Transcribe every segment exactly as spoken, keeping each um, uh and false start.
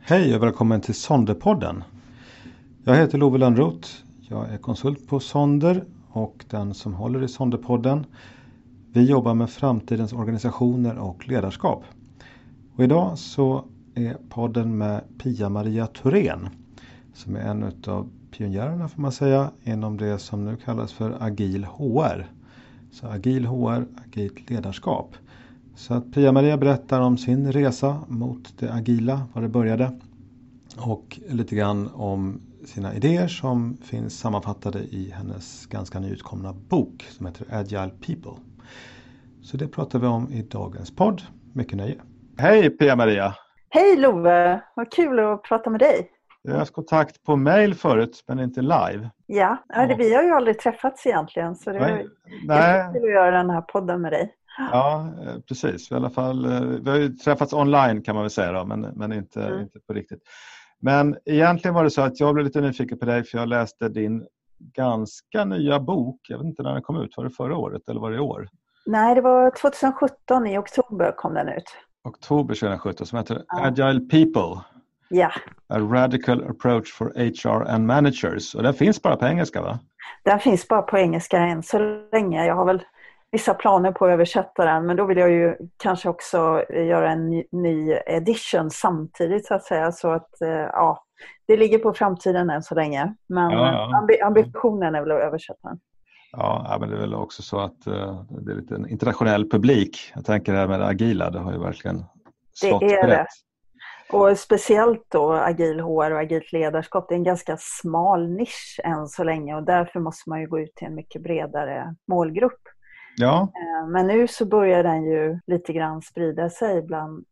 Hej och välkommen till Sonderpodden. Jag heter Love Lönnroth. Jag är konsult på Sonder och den som håller i Sonderpodden. Vi jobbar med framtidens organisationer och ledarskap. Och idag så är podden med Pia-Maria Thorén som är en av pionjärerna får man säga inom det som nu kallas för agil H R. Så agil H R, agilt ledarskap. Så att Pia-Maria berättar om sin resa mot det agila, var det började. Och lite grann om sina idéer som finns sammanfattade i hennes ganska nyutkomna bok som heter Agile People. Så det pratar vi om i dagens podd. Mycket nöje. Hej Pia-Maria! Hej Love! Vad kul att prata med dig. Jag har haft kontakt på mail förut men inte live. Ja, ja. Vi har ju aldrig träffats egentligen så det är jättekul att göra den här podden med dig. Ja, precis. I alla fall, vi har ju träffats online kan man väl säga då, men, men inte, mm. inte på riktigt. Men egentligen var det så att jag blev lite nyfiken på dig för jag läste din ganska nya bok. Jag vet inte när den kom ut, var det förra året eller var det i år? Nej, det var tjugohundrasjutton i oktober kom den ut. Oktober tjugohundrasjutton som heter ja. Agile People. Ja. A Radical Approach for H R and Managers. Och den finns bara på engelska va? Den finns bara på engelska än så länge. Jag har väl vissa planer på att översätta den, men då vill jag ju kanske också göra en ny, ny edition samtidigt så att säga, så att ja, det ligger på framtiden än så länge, men ja, ja. Ambi- ambitionen är väl att översätta den. Ja, men det är väl också så att uh, det är lite en internationell publik. Jag tänker det här med det agila, det har ju verkligen slått det är rätt. Det. Och speciellt då agil H R och agilt ledarskap, det är en ganska smal nisch än så länge och därför måste man ju gå ut till en mycket bredare målgrupp. Ja. Men nu så börjar den ju lite grann sprida sig bland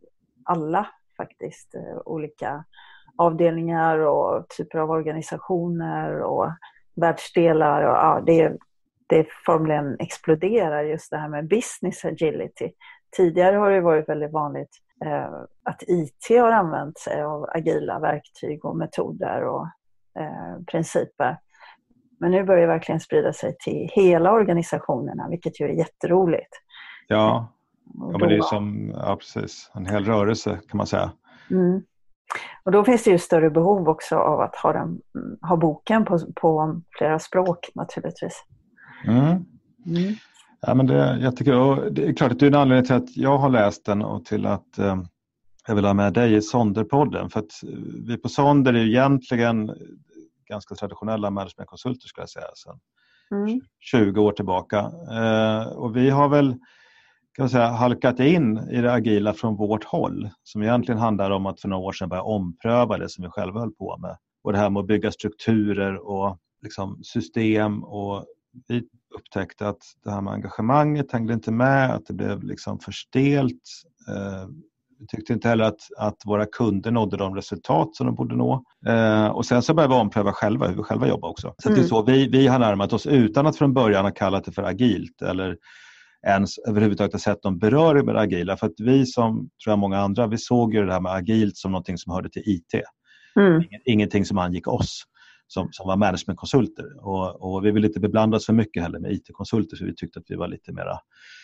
alla faktiskt. Olika avdelningar och typer av organisationer och världsdelar. Och ja, det, det formligen exploderar just det här med business agility. Tidigare har det varit väldigt vanligt eh, att I T har använt sig av agila verktyg och metoder och eh, principer. Men nu börjar det verkligen sprida sig till hela organisationerna, vilket ju är jätteroligt. Ja, ja men det är som ja, precis, en hel rörelse kan man säga. Mm. Och då finns det ju större behov också av att ha, den, ha boken på, på flera språk naturligtvis. Mm. Mm. Ja, men det är jättekul. Och det är klart att det är en anledning till att jag har läst den och till att eh, jag vill ha med dig i Sonderpodden. För att vi på Sonder är ju egentligen ganska traditionella managementkonsulter skulle jag säga sedan mm. tjugo år tillbaka. Eh, och vi har väl kan man säga, halkat in i det agila från vårt håll som egentligen handlar om att för några år sedan börja ompröva det som vi själva höll på med. Och det här med att bygga strukturer och liksom, system och vi upptäckte att det här med engagemanget hängde inte med, att det blev liksom för stelt. Eh, Vi tyckte inte heller att, att våra kunder nådde de resultat som de borde nå. Eh, och sen så började vi ompröva själva hur vi själva jobbar också. Så mm. det är så vi, vi har närmat oss utan att från början ha kallat det för agilt eller ens överhuvudtaget ha sett någon beröring med det agila. För att vi som, tror jag många andra, vi såg ju det här med agilt som någonting som hörde till I T. Mm. Ingenting som angick oss som, som var managementkonsulter. Och, och vi ville inte beblanda oss för mycket heller med I T-konsulter så vi tyckte att vi var lite mera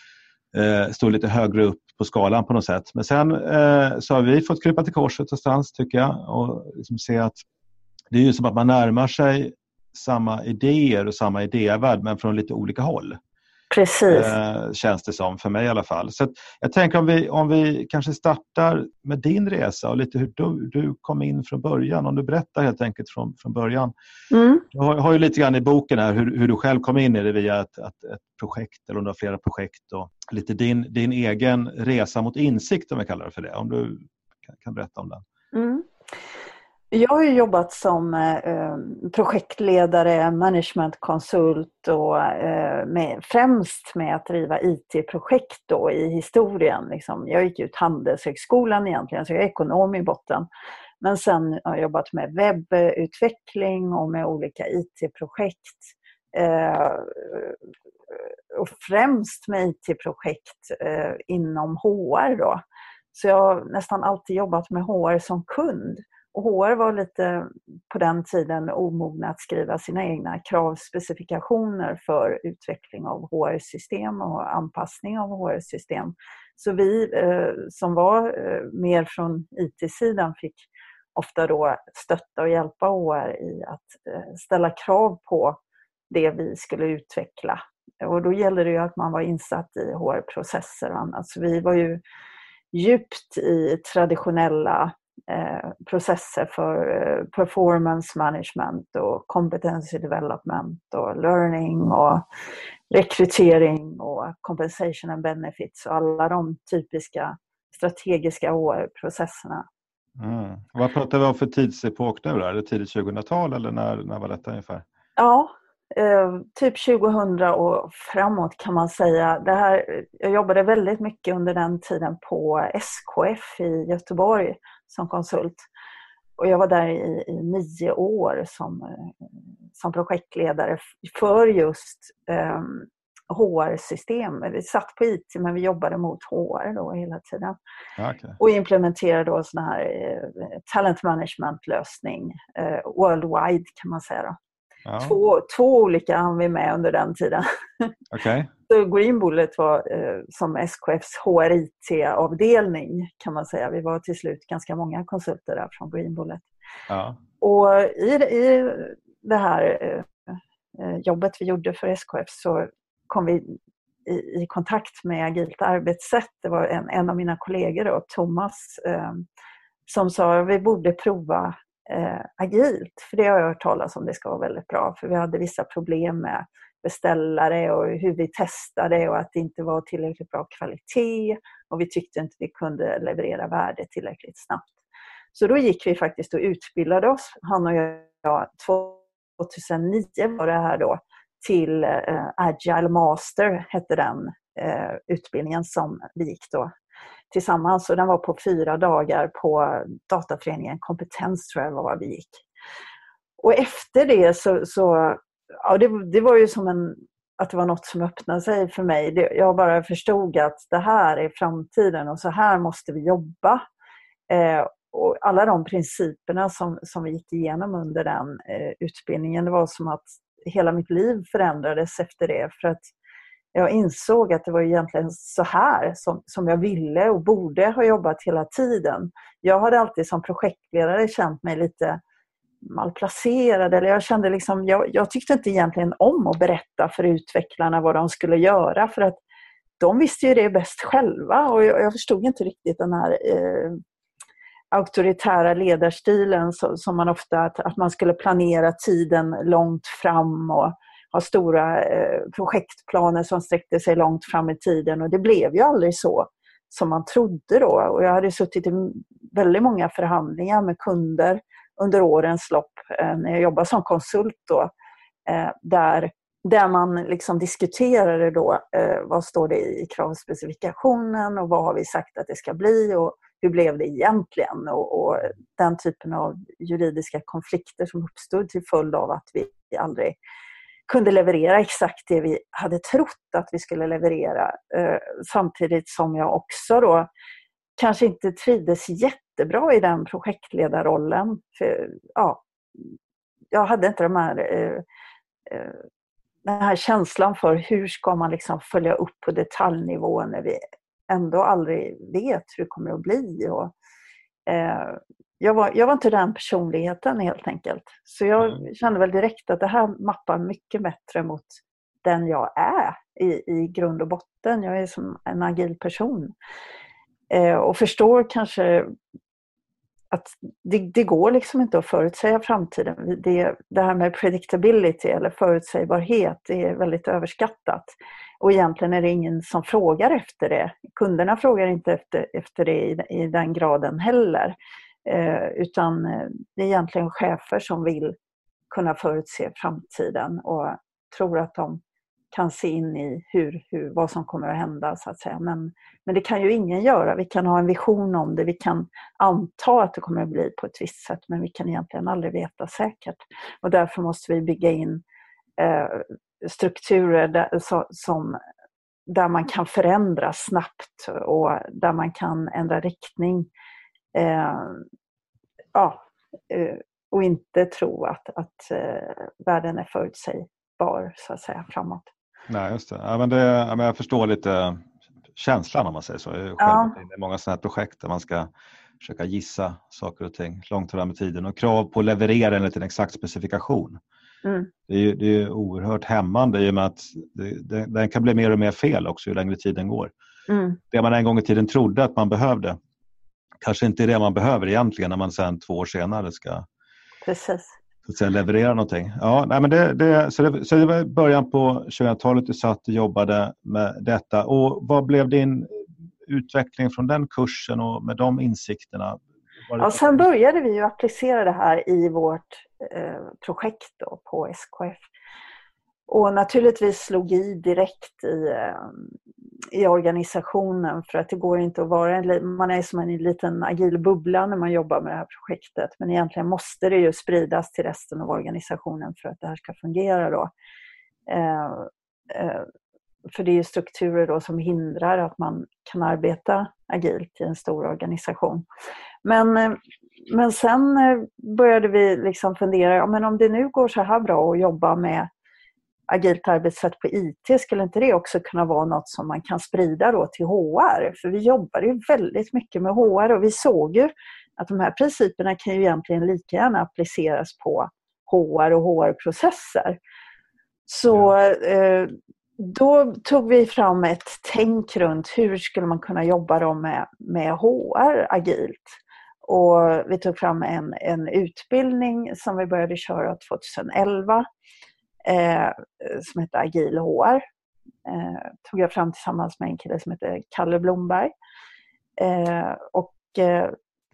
Eh, stod lite högre upp på skalan på något sätt. Men sen eh, så har vi fått krypa till korset någonstans tycker jag och liksom se att det är ju som att man närmar sig samma idéer och samma idévärld men från lite olika håll. Precis. Eh, känns det som för mig i alla fall. Så att jag tänker om vi, om vi kanske startar med din resa och lite hur du, du kom in från början. Om du berättar helt enkelt från, från början. Mm. Du har, har ju lite grann i boken här hur, hur du själv kom in i det via ett, ett, ett projekt eller under flera projekt. Och lite din, din egen resa mot insikt om jag kallar det för det. Om du kan, kan berätta om den. Mm. Jag har ju jobbat som eh, projektledare, managementkonsult och eh, med, främst med att driva I T-projekt då i historien. Liksom. Jag gick ut Handelshögskolan egentligen, så jag är ekonom i botten. Men sen har jag jobbat med webbutveckling och med olika I T-projekt. Eh, och främst med I T-projekt eh, inom H R då. Så jag har nästan alltid jobbat med H R som kund. Och H R var lite på den tiden omogna att skriva sina egna kravspecifikationer för utveckling av H R-system och anpassning av H R-system. Så vi eh, som var eh, mer från I T-sidan fick ofta då stötta och hjälpa H R i att eh, ställa krav på det vi skulle utveckla. Och då gäller det ju att man var insatt i H R-processer och annat. Så vi var ju djupt i traditionella eh, processer för eh, performance management och competency development och learning och rekrytering och compensation and benefits och alla de typiska strategiska H R-processerna. Mm. Vad pratar vi om för tidsepok nu då? Är det tidigt tjugohundratal eller när, när var detta ungefär? Ja, eh, typ tjugohundra och framåt kan man säga. Det här, jag jobbade väldigt mycket under den tiden på S K F i Göteborg som konsult. Och jag var där i, i nio år som, som projektledare för just eh, H R-system. Vi satt på I T men vi jobbade mot H R då hela tiden. Okay. Och implementerade då sån här eh, talent management-lösning eh, worldwide kan man säga då. Ja. Två, två olika hann vi med under den tiden. Okay. Så Green Bullet var eh, som S K Fs H R I T-avdelning kan man säga. Vi var till slut ganska många konsulter där från Green Bullet. Ja. Och i, i det här eh, jobbet vi gjorde för S K F så kom vi i, i kontakt med agilt arbetssätt. Det var en, en av mina kollegor då, Thomas, eh, som sa att vi borde prova eh, agilt. För det har jag hört talas om, det ska vara väldigt bra. För vi hade vissa problem med beställare och hur vi testade och att det inte var tillräckligt bra kvalitet. Och vi tyckte inte vi kunde leverera värde tillräckligt snabbt. Så då gick vi faktiskt och utbildade oss, han och jag, tjugohundranio var det här då, till eh, Agile Master hette den eh, utbildningen som vi gick då tillsammans. Och den var på fyra dagar på dataföreningen Kompetens tror jag var vi gick. Och efter det så, så ja, det, det var ju som en, att det var något som öppnade sig för mig. Det, jag bara förstod att det här är framtiden och så här måste vi jobba. Eh, och alla de principerna som, som vi gick igenom under den eh, utbildningen, det var som att hela mitt liv förändrades efter det. För att jag insåg att det var egentligen så här som, som jag ville och borde ha jobbat hela tiden. Jag hade alltid som projektledare känt mig lite malplacerad. Eller jag, kände liksom, jag, jag tyckte inte egentligen om att berätta för utvecklarna vad de skulle göra. För att de visste ju det bäst själva. Och jag, jag förstod inte riktigt den här eh, auktoritära ledarstilen så, som man ofta, att, att man skulle planera tiden långt fram och ha stora eh, projektplaner som sträckte sig långt fram i tiden. Och det blev ju aldrig så som man trodde då. Och jag hade suttit i väldigt många förhandlingar med kunder under årens lopp eh, när jag jobbade som konsult då. Eh, där, där man liksom diskuterade då eh, vad står det i kravspecifikationen och vad har vi sagt att det ska bli och hur blev det egentligen? Och, och den typen av juridiska konflikter som uppstod till följd av att vi aldrig kunde leverera exakt det vi hade trott att vi skulle leverera. Eh, samtidigt som jag också då kanske inte trivdes jättebra i den projektledarrollen. För, ja, jag hade inte de här, eh, eh, den här känslan för hur ska man liksom följa upp på detaljnivå när vi ändå aldrig vet hur det kommer att bli. Och, eh, jag, var, jag var inte den personligheten helt enkelt. Så jag mm. kände väl direkt att det här mappar mycket bättre mot den jag är i, i grund och botten. Jag är som en agil person. Eh, och förstår kanske att det, det går liksom inte att förutsäga framtiden. Det, det här med predictability eller förutsägbarhet är väldigt överskattat. Och egentligen är det ingen som frågar efter det. Kunderna frågar inte efter, efter det i, i den graden heller. Eh, utan det är egentligen chefer som vill kunna förutse framtiden och tror att de kan se in i hur, hur, vad som kommer att hända så att säga. Men, men det kan ju ingen göra. Vi kan ha en vision om det. Vi kan anta att det kommer att bli på ett visst sätt. Men vi kan egentligen aldrig veta säkert. Och därför måste vi bygga in eh, strukturer där, så, som, där man kan förändra snabbt. Och där man kan ändra riktning. Eh, ja, eh, och inte tro att, att eh, världen är förutsägbar så att säga framåt. Nej, just det. Ja, men det ja, men jag förstår lite känslan om man säger så. Jag är själv ja. i många sådana här projekt där man ska försöka gissa saker och ting långt fram i tiden. Och krav på att leverera enligt en exakt specifikation. Mm. Det är ju det är oerhört hämmande i och med att det, det, den kan bli mer och mer fel också ju längre tiden går. Mm. Det man en gång i tiden trodde att man behövde kanske inte är det man behöver egentligen när man sen två år senare ska Precis. Så att säga, leverera någonting. Ja, nej, men det, det, så, det, så det var början på tjugohundratalet du satt och jobbade med detta. Och vad blev din utveckling från den kursen och med de insikterna? Ja, sen började vi ju applicera det här i vårt eh, projekt då, på S K F. Och naturligtvis slog i direkt i, eh, i organisationen, för att det går inte att vara en, man är som en liten agil bubbla när man jobbar med det här projektet. Men egentligen måste det ju spridas till resten av organisationen för att det här ska fungera då. Eh, eh, för det är ju strukturer då som hindrar att man kan arbeta agilt i en stor organisation. Men, men sen började vi liksom fundera, ja, men om det nu går så här bra att jobba med agilt arbetssätt på I T, skulle inte det också kunna vara något som man kan sprida då till H R? För vi jobbar ju väldigt mycket med H R och vi såg ju att de här principerna kan ju egentligen lika gärna appliceras på H R och H R-processer. Så eh, då tog vi fram ett tänk runt hur skulle man kunna jobba då med, med H R agilt. Och vi tog fram en, en utbildning som vi började köra tjugoelva eh, som heter Agil H R. Eh, tog jag fram tillsammans med en kille som heter Kalle Blomberg. Eh, och eh,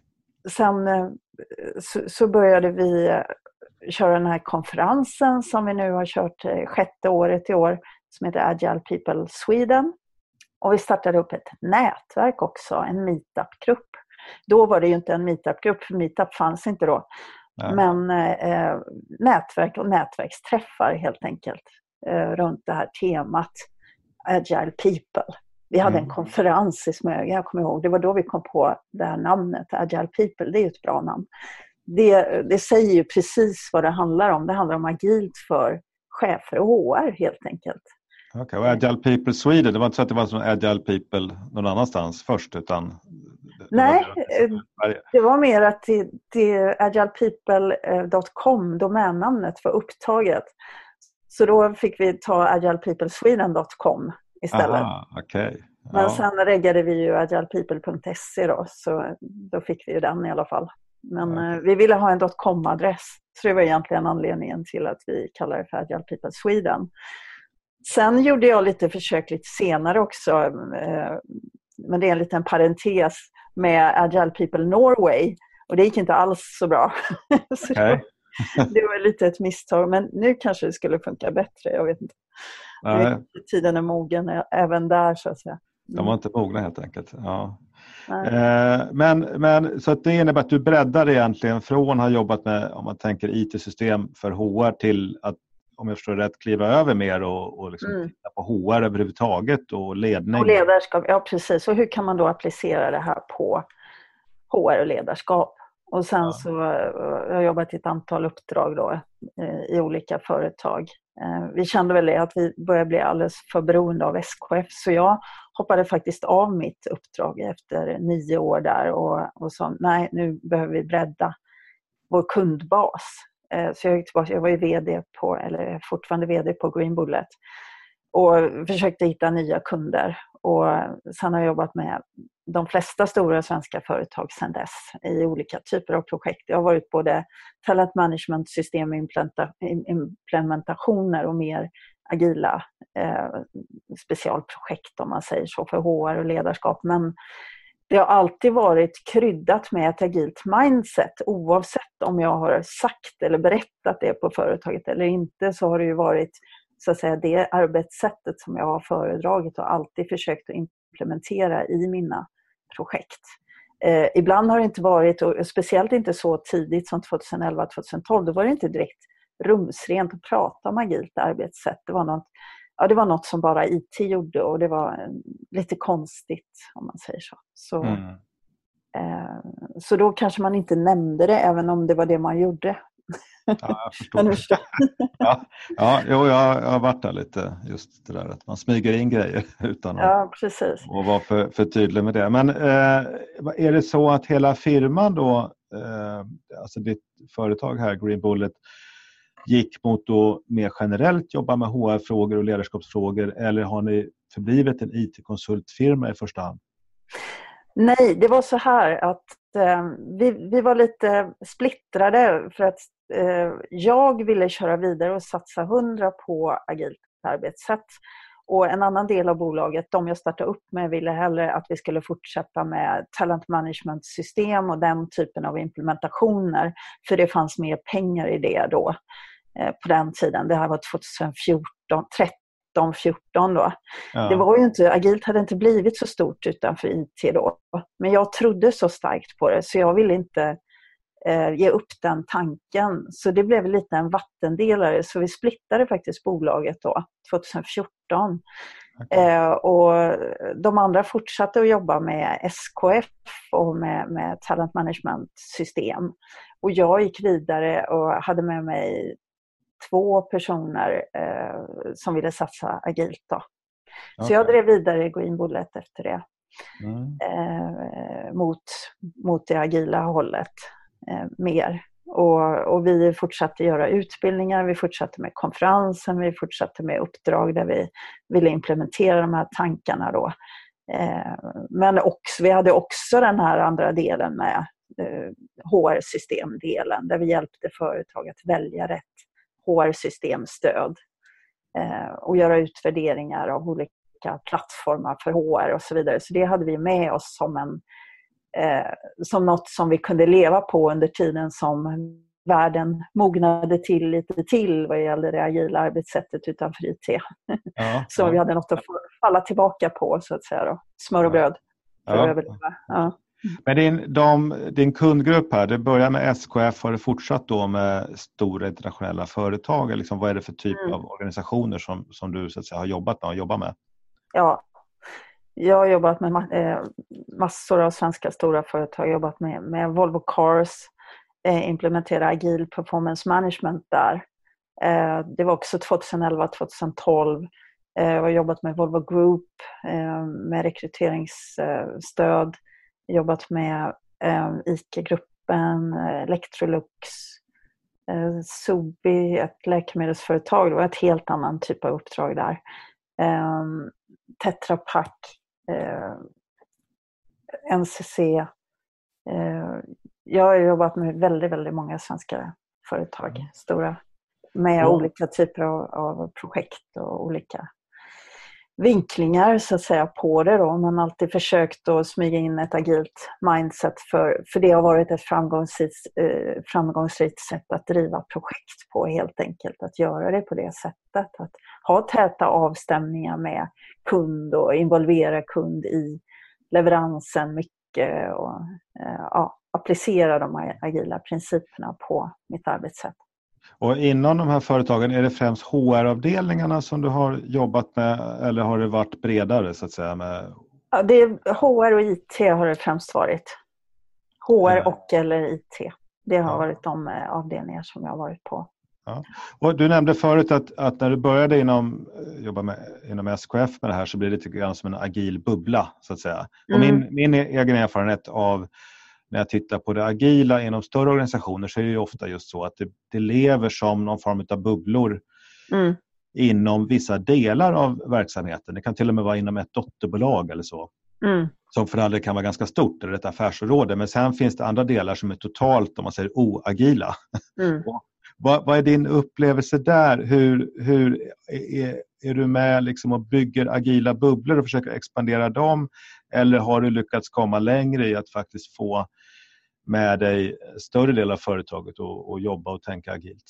sen eh, så, så började vi köra den här konferensen som vi nu har kört eh, sjätte året i år, som heter Agile People Sweden. Och vi startade upp ett nätverk också, en meetup-grupp. Då var det ju inte en meetup-grupp, för meetup fanns inte då. Nej. Men eh, nätverk och nätverksträffar helt enkelt eh, runt det här temat Agile People. Vi hade mm. en konferens i Smögen, jag kommer ihåg. Det var då vi kom på det här namnet, Agile People. Det är ju ett bra namn. Det, det säger ju precis vad det handlar om. Det handlar om agilt för chefer och H R helt enkelt. Okej, okay, och Agile People Sweden, det var inte så att det var som Agile People någon annanstans först, utan... Det Nej, var det, det var mer att det, det agile people dot com, domännamnet, var upptaget. Så då fick vi ta agile people sweden dot com istället. Aha, okay. Ja. Men sen reggade vi ju agile people dot se då, så då fick vi ju den i alla fall. Men okay. vi ville ha en .com-adress, så det var egentligen anledningen till att vi kallar det för Agile People Sweden. Sen gjorde jag lite försök lite senare också, men det är en liten parentes, med Agile People Norway, och det gick inte alls så bra. Så okay. Det var lite ett misstag, men nu kanske det skulle funka bättre, jag vet inte. Nej. Tiden är mogen även där, så att säga. Mm. De var inte mogna helt enkelt. Ja. Eh, men, men så att det innebär att du breddar egentligen från att ha jobbat med, om man tänker I T-system för H R, till att, om jag förstår rätt, kliva över mer och, och liksom mm. titta på H R överhuvudtaget och ledning. Och ledarskap, ja precis. Och hur kan man då applicera det här på H R och ledarskap? Och sen ja. så jag har jag jobbat i ett antal uppdrag då, i olika företag. Vi kände väl att vi började bli alldeles för beroende av S K F, så jag hoppade faktiskt av mitt uppdrag efter nio år där och, och sa nej, nu behöver vi bredda vår kundbas. Så jag gick tillbaka, jag var ju vd på, eller fortfarande vd på Green Bullet, och försökte hitta nya kunder. Och sen har jag jobbat med de flesta stora svenska företag sedan dess i olika typer av projekt. Jag har varit både talent management system implementationer och mer agila eh, specialprojekt, om man säger så, för H R och ledarskap. Men det har alltid varit kryddat med ett agilt mindset, oavsett om jag har sagt eller berättat det på företaget eller inte, så har det ju varit, så att säga, det arbetssättet som jag har föredragit och alltid försökt att implementera i mina projekt. Eh, ibland har det inte varit, och speciellt inte så tidigt som tjugoelva tjugotolv, då var det inte direkt rumsrent att prata om agilt arbetssätt. Det var något, ja, det var något som bara I T gjorde, och det var eh, lite konstigt, om man säger så. Så, mm. eh, så då kanske man inte nämnde det, även om det var det man gjorde. Ja, jag förstår. ja, ja, jo, jag, jag har varit där lite, just det där att man smyger in grejer utan att, ja, precis. att vara för, för tydlig med det. Men eh, är det så att hela firman då, eh, alltså ditt företag här, Green Bullet, gick mot att mer generellt jobba med H R-frågor och ledarskapsfrågor, eller har ni förblivit en I T-konsultfirma i första hand? Nej, det var så här att eh, vi, vi var lite splittrade för att eh, jag ville köra vidare och satsa hundra på agilt arbetssätt. Och en annan del av bolaget, de jag startade upp med, ville hellre att vi skulle fortsätta med talent management system och den typen av implementationer. För det fanns mer pengar i det då eh, på den tiden. Det här var tjugohundrafjorton, tretton, fjorton då. Ja. Det var ju inte, agilt hade inte blivit så stort utanför I T då. Men jag trodde så starkt på det så jag ville inte eh, ge upp den tanken. Så det blev lite en vattendelare. Så vi splittade faktiskt bolaget då, tjugohundrafjorton. Okay. Eh, och de andra fortsatte att jobba med S K F och med, med talent management system. Och jag gick vidare och hade med mig två personer eh, som ville satsa agilt då. Okay. Så jag drev vidare Green Bullet efter det. Mm. Eh, mot, mot det agila hållet eh, mer. Och, och vi fortsatte göra utbildningar, vi fortsatte med konferensen, vi fortsatte med uppdrag där vi ville implementera de här tankarna då. Eh, men också, vi hade också den här andra delen med eh, H R-systemdelen där vi hjälpte företag att välja rätt H R-systemstöd eh, och göra utvärderingar av olika plattformar för H R och så vidare. Så det hade vi med oss som, en, eh, som något som vi kunde leva på under tiden som världen mognade till lite till vad gäller det agila arbetssättet utanför I T. Ja, så ja. Vi hade något att falla tillbaka på så att säga då. Smör och bröd för ja. Att överleva. Ja. Men din, de, din kundgrupp här, det börjar med S K F, har det fortsatt då med stora internationella företag? Liksom, vad är det för typ mm. av organisationer som, som du så att säga, har jobbat med och jobbar med? Ja, jag har jobbat med eh, massor av svenska stora företag. Jag har jobbat med, med Volvo Cars, eh, implementera agil performance management där. Eh, det var också tjugoelva tjugotolv. Eh, jag har jobbat med Volvo Group eh, med rekryteringsstöd. Jobbat med eh, ICA-gruppen, eh, Electrolux, eh, Sobi, ett läkemedelsföretag. Det var ett helt annan typ av uppdrag där. Eh, Tetra Pak, eh, N C C. Eh, jag har jobbat med väldigt, väldigt många svenska företag, stora, med mm. olika typer av, av projekt och olika vinklingar så att säga på det då. Man har alltid försökt att smyga in ett agilt mindset för, för det har varit ett framgångsrikt, eh, framgångsrikt sätt att driva projekt på helt enkelt. Att göra det på det sättet. Att ha täta avstämningar med kund och involvera kund i leveransen mycket och eh, ja, applicera de agila principerna på mitt arbetssätt. Och inom de här företagen, är det främst H R-avdelningarna som du har jobbat med eller har det varit bredare så att säga? Med... Ja, det är H R och I T har det främst varit. H R och eller I T. Det har ja. varit de avdelningar som jag har varit på. Ja. Och du nämnde förut att, att när du började inom, jobba med, inom S K F med det här så blir det lite grann som en agil bubbla så att säga. Och mm. min, min egen erfarenhet av när jag tittar på det agila inom större organisationer så är det ju ofta just så att det, det lever som någon form av bubblor mm. inom vissa delar av verksamheten. Det kan till och med vara inom ett dotterbolag eller så. Mm. Som för alla kan vara ganska stort, eller ett affärsområde. Men sen finns det andra delar som är totalt, om man säger, oagila. Mm. vad, vad är din upplevelse där? Hur, hur är, är du med liksom och bygger agila bubblor och försöker expandera dem? Eller har du lyckats komma längre i att faktiskt få med dig större del av företaget och, och jobba och tänka agilt?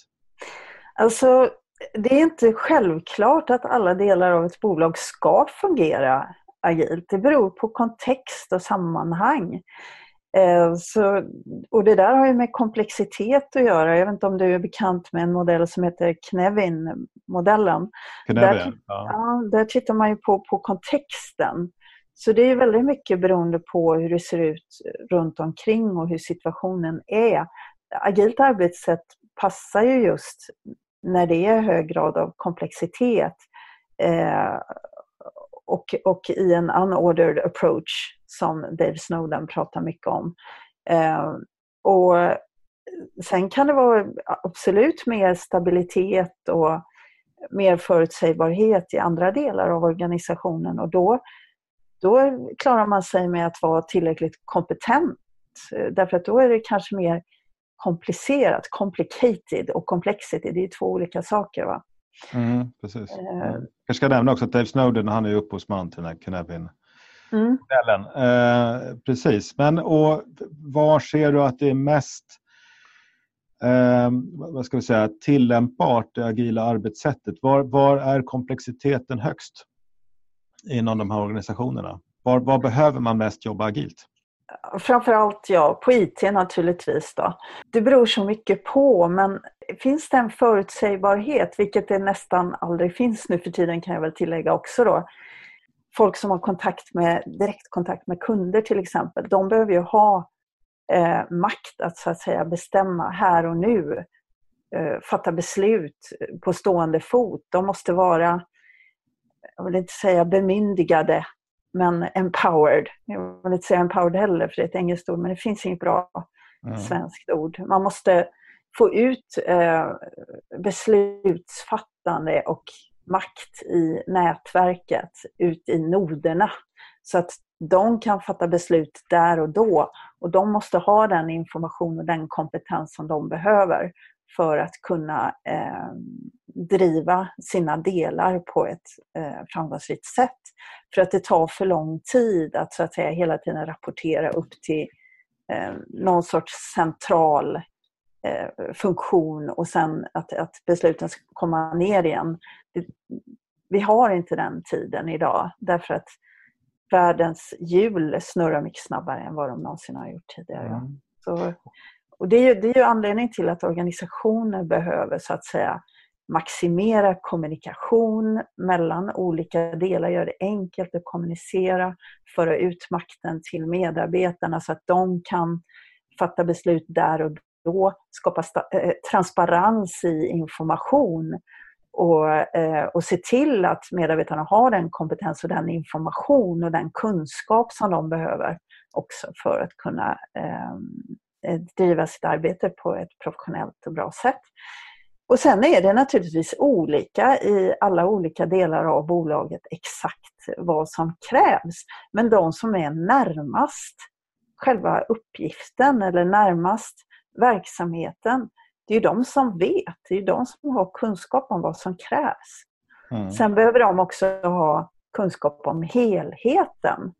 Alltså, det är inte självklart att alla delar av ett bolag ska fungera agilt. Det beror på kontext och sammanhang. Eh, så, och det där har ju med komplexitet att göra. Jag vet inte om du är bekant med en modell som heter Knevin-modellen. Knevin, där, ja. Ja, där tittar man ju på, på kontexten. Så det är väldigt mycket beroende på hur det ser ut runt omkring och hur situationen är. Agilt arbetssätt passar ju just när det är hög grad av komplexitet eh, och, och i en unordered approach som Dave Snowden pratar mycket om. Eh, och sen kan det vara absolut mer stabilitet och mer förutsägbarhet i andra delar av organisationen, och då, då klarar man sig med att vara tillräckligt kompetent, därför att då är det kanske mer komplicerat, complicated och complexity, det är två olika saker, va? Mm, precis. Mm. Jag ska nämna också att Dave Snowden, han är upphovsman till den här Cynefin. Mm. Eh, precis, men och var ser du att det är mest eh, vad ska vi säga, tillämpbart, det agila arbetssättet? Var, var är komplexiteten högst inom de här organisationerna? Var, var behöver man mest jobba agilt? Framförallt ja, på I T naturligtvis då. Det beror så mycket på, men finns det en förutsägbarhet, vilket det nästan aldrig finns nu för tiden, kan jag väl tillägga också då. Folk som har kontakt med, direktkontakt med kunder till exempel, de behöver ju ha eh, makt att så att säga bestämma här och nu, eh, fatta beslut på stående fot. De måste vara, jag vill inte säga bemyndigade, men empowered. Jag vill inte säga empowered heller, för det är ett engelskt ord, men det finns inget bra mm. svenskt ord. Man måste få ut eh, beslutsfattande och makt i nätverket, ut i noderna, så att de kan fatta beslut där och då, och de måste ha den information och den kompetens som de behöver för att kunna eh, driva sina delar på ett eh, framgångsrikt sätt. För att det tar för lång tid att så att säga hela tiden rapportera upp till eh, någon sorts central eh, funktion och sen att, att besluten ska komma ner igen. Det, vi har inte den tiden idag, därför att världens hjul snurrar mycket snabbare än vad de någonsin har gjort tidigare. Mm. Så, och det är, ju, det är ju anledning till att organisationer behöver så att säga maximera kommunikation mellan olika delar, göra det enkelt att kommunicera, föra ut makten till medarbetarna så att de kan fatta beslut där och då, skapa sta- eh, transparens i information och, eh, och se till att medarbetarna har den kompetens och den information och den kunskap som de behöver också för att kunna eh, driva sitt arbete på ett professionellt och bra sätt. Och sen är det naturligtvis olika i alla olika delar av bolaget exakt vad som krävs. Men de som är närmast själva uppgiften eller närmast verksamheten, det är ju de som vet, det är ju de som har kunskap om vad som krävs. Mm. Sen behöver de också ha kunskap om helheten.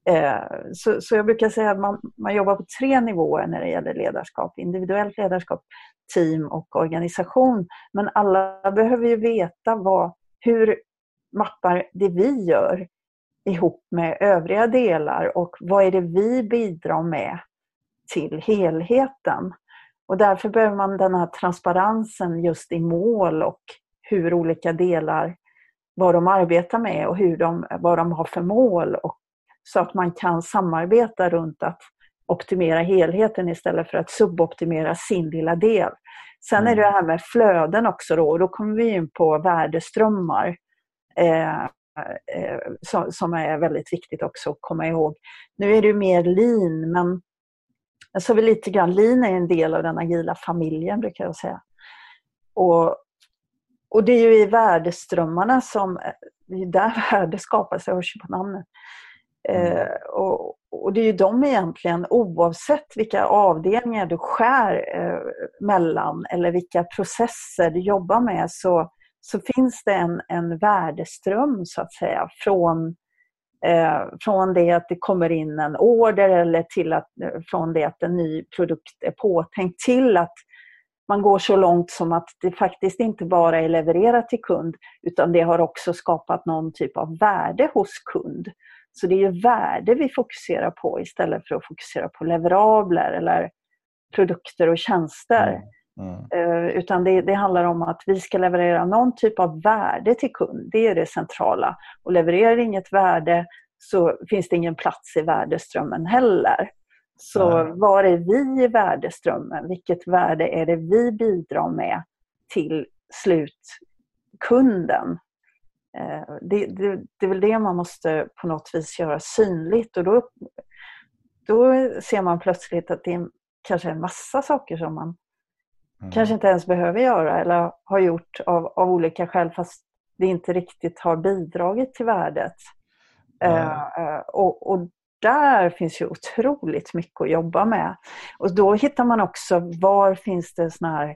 Så, så jag brukar säga att man, man jobbar på tre nivåer när det gäller ledarskap. Individuellt ledarskap, team och organisation. Men alla behöver ju veta vad, hur mappar det vi gör ihop med övriga delar och vad är det vi bidrar med till helheten. Och därför behöver man den här transparensen just i mål och hur olika delar, vad de arbetar med och hur de, vad de har för mål, och så att man kan samarbeta runt att optimera helheten istället för att suboptimera sin lilla del. Sen mm. är det det här med flöden också då, och då kommer vi in på värdeströmmar eh, eh, som, som är väldigt viktigt också att komma ihåg. Nu är det ju mer lean, men så vi lite grann, lean är en del av den agila familjen brukar jag säga. Och, och det är ju i värdeströmmarna som, det är där värde skapas, jag hörs ju på namnet. Mm. Eh, och, och det är ju de egentligen, oavsett vilka avdelningar du skär eh, mellan eller vilka processer du jobbar med, så, så finns det en, en värdeström så att säga från, eh, från det att det kommer in en order eller till att, från det att en ny produkt är påtänkt till att man går så långt som att det faktiskt inte bara är levererat till kund, utan det har också skapat någon typ av värde hos kund. Så det är ju värde vi fokuserar på istället för att fokusera på leverabler eller produkter och tjänster. Mm. Mm. Utan det, det handlar om att vi ska leverera någon typ av värde till kund. Det är det centrala. Och levererar inget värde så finns det ingen plats i värdeströmmen heller. Så Nej. var är vi i värdeströmmen? Vilket värde är det vi bidrar med till slutkunden? Det, det, det är väl det man måste på något vis göra synligt. Och då, då ser man plötsligt att det är kanske en massa saker som man mm. kanske inte ens behöver göra eller har gjort av, av olika skäl, fast det inte riktigt har bidragit till värdet. Uh, och, och där finns ju otroligt mycket att jobba med. Och då hittar man också var finns det såna här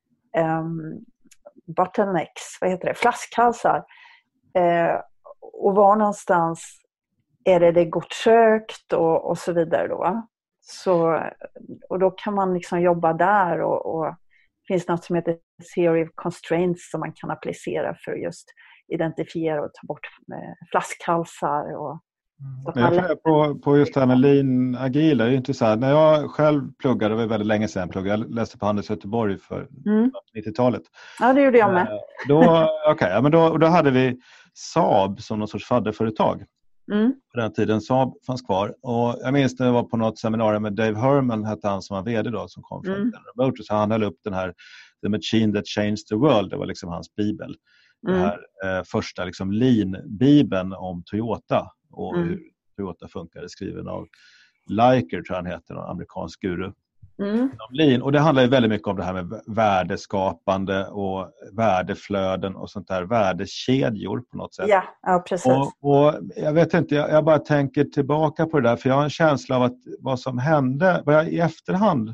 um, bottlenecks, vad heter det, flaskhalsar. Uh, och var någonstans är det det går trögt och, och så vidare då. Så, och då kan man liksom jobba där och, och det finns något som heter Theory of Constraints som man kan applicera för att just identifiera och ta bort flaskhalsar. Och, mm. Jag funderar på, på just det här med lean agila. Det är intressant. När jag själv pluggade, det var väldigt länge sedan jag pluggade, jag läste på Handels Göteborg för mm. nittiotalet. Ja, det gjorde jag med. Då, okay, ja, men då, då hade vi Saab som någon sorts fadderföretag. Mm. På den tiden Saab fanns kvar. Och jag minns när jag var på något seminarium med Dave Herman, hette han som var vd då, som kom från mm. General Motors. Han höll upp den här The Machine That Changed the World. Det var liksom hans bibel. Mm. Den här eh, första liksom lean-bibeln om Toyota och mm. hur Toyota funkar. Skriven av Liker, tror jag han heter, en amerikansk guru. Mm. Lean. Och det handlar ju väldigt mycket om det här med värdeskapande och värdeflöden och sånt där, värdekedjor på något sätt. Ja, ja precis. Och, och jag vet inte, jag, jag bara tänker tillbaka på det där, för jag har en känsla av att vad som hände, vad jag i efterhand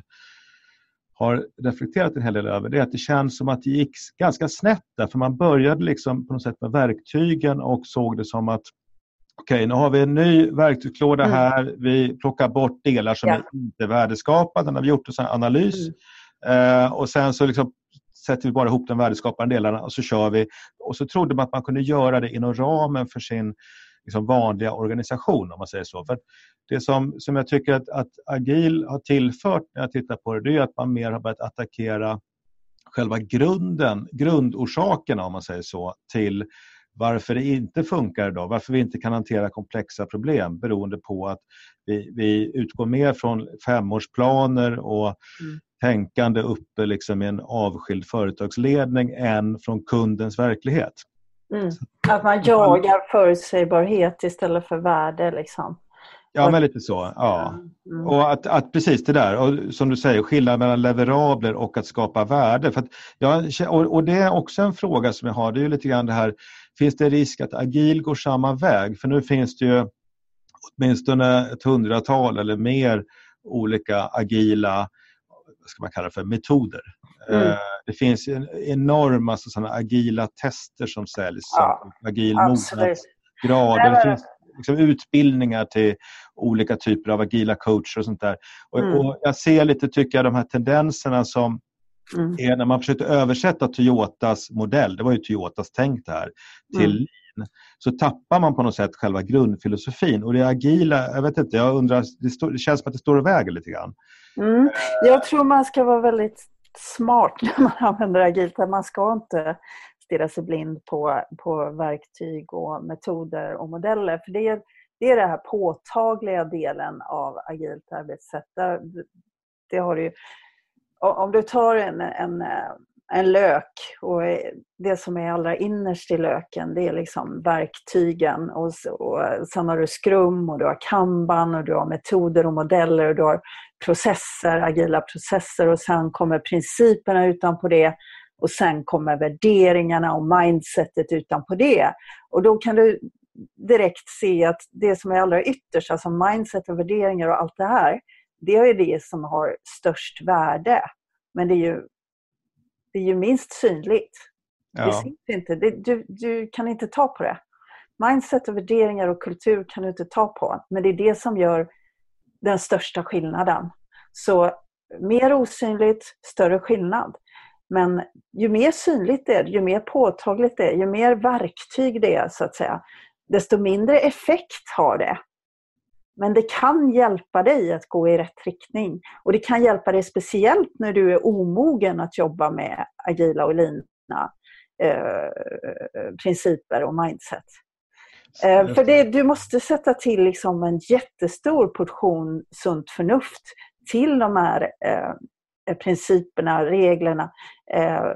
har reflekterat en hel del över, det är att det känns som att det gick ganska snett där, för man började liksom på något sätt med verktygen och såg det som att okej, okay, nu har vi en ny verktygslåda mm. här. Vi plockar bort delar som ja. är inte värdeskapade. När vi gjort en sån här analys. Mm. Eh, och sen så liksom sätter vi bara ihop de värdeskapande delarna och så kör vi. Och så trodde man att man kunde göra det inom ramen för sin liksom, vanliga organisation, om man säger så. För det som, som jag tycker att, att Agil har tillfört när jag tittar på det, det är att man mer har börjat attackera själva grunden, grundorsakerna, om man säger så, till varför det inte funkar idag, varför vi inte kan hantera komplexa problem beroende på att vi, vi utgår mer från femårsplaner och mm. tänkande uppe liksom i en avskild företagsledning än från kundens verklighet. Mm. Att man jagar förutsägbarhet istället för värde liksom. Ja, men lite så. Ja. Mm. Och att, att precis det där, och som du säger, skillnad mellan leverabler och att skapa värde. För att jag, och, och det är också en fråga som jag har, det är ju lite grann det här, finns det risk att agil går samma väg? För nu finns det ju åtminstone ett hundratal eller mer olika agila, vad ska man kalla det för, metoder. Mm. Det finns en enorm massa sådana agila tester som säljs, ja, som agil mognadsgrad. Det finns liksom utbildningar till olika typer av agila coacher och sånt där. Och, mm. och jag ser lite, tycker jag, de här tendenserna som mm. är när man försöker översätta Toyotas modell, det var ju Toyotas tänkt här, till mm. lean, så tappar man på något sätt själva grundfilosofin. Och det agila, jag vet inte, jag undrar, det, står, det känns som att det står och väger lite grann. Mm. Jag tror man ska vara väldigt smart när man använder agilt. Man ska inte stirra sig blind på, på verktyg och metoder och modeller. För det är, det är den här påtagliga delen av agilt arbetssätt. Det, det har du, om du tar en, en, en lök och det som är allra innerst i löken, det är liksom verktygen. Och, och sen har du Scrum och du har Kanban och du har metoder och modeller och du har processer, agila processer, och sen kommer principerna utanpå det. Och sen kommer värderingarna och mindsetet utanpå det. Och då kan du direkt se att det som är allra ytterst, alltså mindset och värderingar och allt det här, det är ju det som har störst värde. Men det är ju, det är ju minst synligt. Ja. Det syns inte. Det, du, du kan inte ta på det. Mindset och värderingar och kultur kan du inte ta på. Men det är det som gör den största skillnaden. Så mer osynligt, större skillnad. Men ju mer synligt det är, ju mer påtagligt det är, ju mer verktyg det är så att säga, desto mindre effekt har det. Men det kan hjälpa dig att gå i rätt riktning. Och det kan hjälpa dig speciellt när du är omogen att jobba med agila och leana eh, principer och mindset. Eh, för det, du måste sätta till liksom en jättestor portion sunt förnuft till de här eh, principerna, reglerna, eh,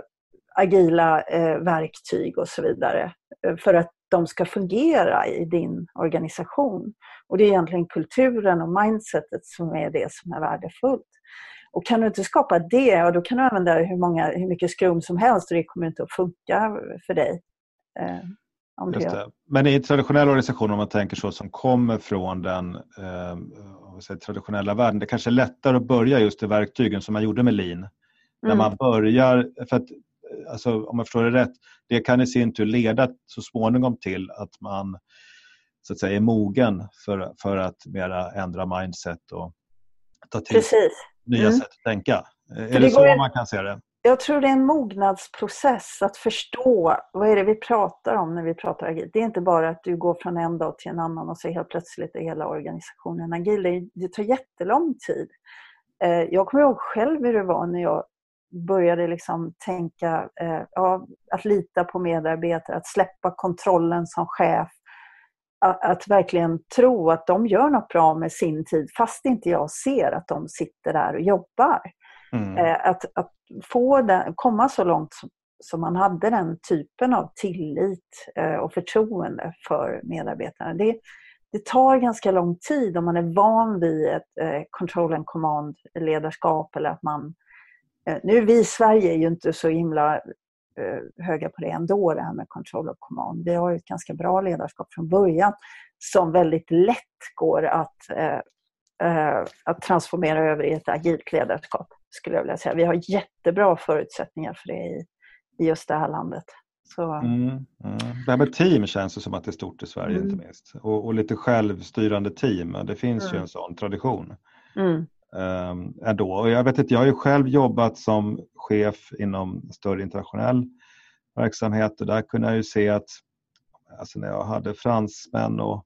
agila eh, verktyg och så vidare. Eh, för att de ska fungera i din organisation. Och det är egentligen kulturen och mindsetet som är det som är värdefullt. Och kan du inte skapa det, ja, då kan du använda hur, många, hur mycket skrum som helst och det kommer inte att funka för dig. Eh, om Just det. det. Men i traditionella organisationer, om man tänker så, som kommer från den eh, säga, traditionella världen, det kanske är lättare att börja just i verktygen som man gjorde med Lean. Mm. När man börjar, för att alltså, om jag förstår det rätt, det kan i sin tur leda så småningom till att man så att säga är mogen för, för att mera ändra mindset och ta till Precis. nya Mm. sätt att tänka. Är det det så en, man kan se det? Jag tror det är en mognadsprocess att förstå vad är det vi pratar om när vi pratar agil. Det är inte bara att du går från en dag till en annan och så helt plötsligt är hela organisationen agil. Det, det tar jättelång tid. Jag kommer ihåg själv hur det var när jag började liksom tänka eh, ja, att lita på medarbetare, att släppa kontrollen som chef, att, att verkligen tro att de gör något bra med sin tid fast inte jag ser att de sitter där och jobbar. Mm. Eh, att, att få den, komma så långt som, som man hade den typen av tillit eh, och förtroende för medarbetarna. Det, det tar ganska lång tid om man är van vid ett eh, control and command ledarskap eller att man nu vi i Sverige är ju inte så himla eh, höga på det ändå, det här med control och command. Vi har ju ett ganska bra ledarskap från början som väldigt lätt går att, eh, eh, att transformera över i ett agilt ledarskap, skulle jag vilja säga. Vi har jättebra förutsättningar för det i, i just det här landet. Så. Mm, mm. Det här med team känns det som att det är stort i Sverige mm. inte minst. Och, och lite självstyrande team, det finns mm. ju en sån tradition. Mm. Um, ändå. Och jag vet inte, jag har ju själv jobbat som chef inom större internationell verksamhet och där kunde jag ju se att alltså när jag hade fransmän och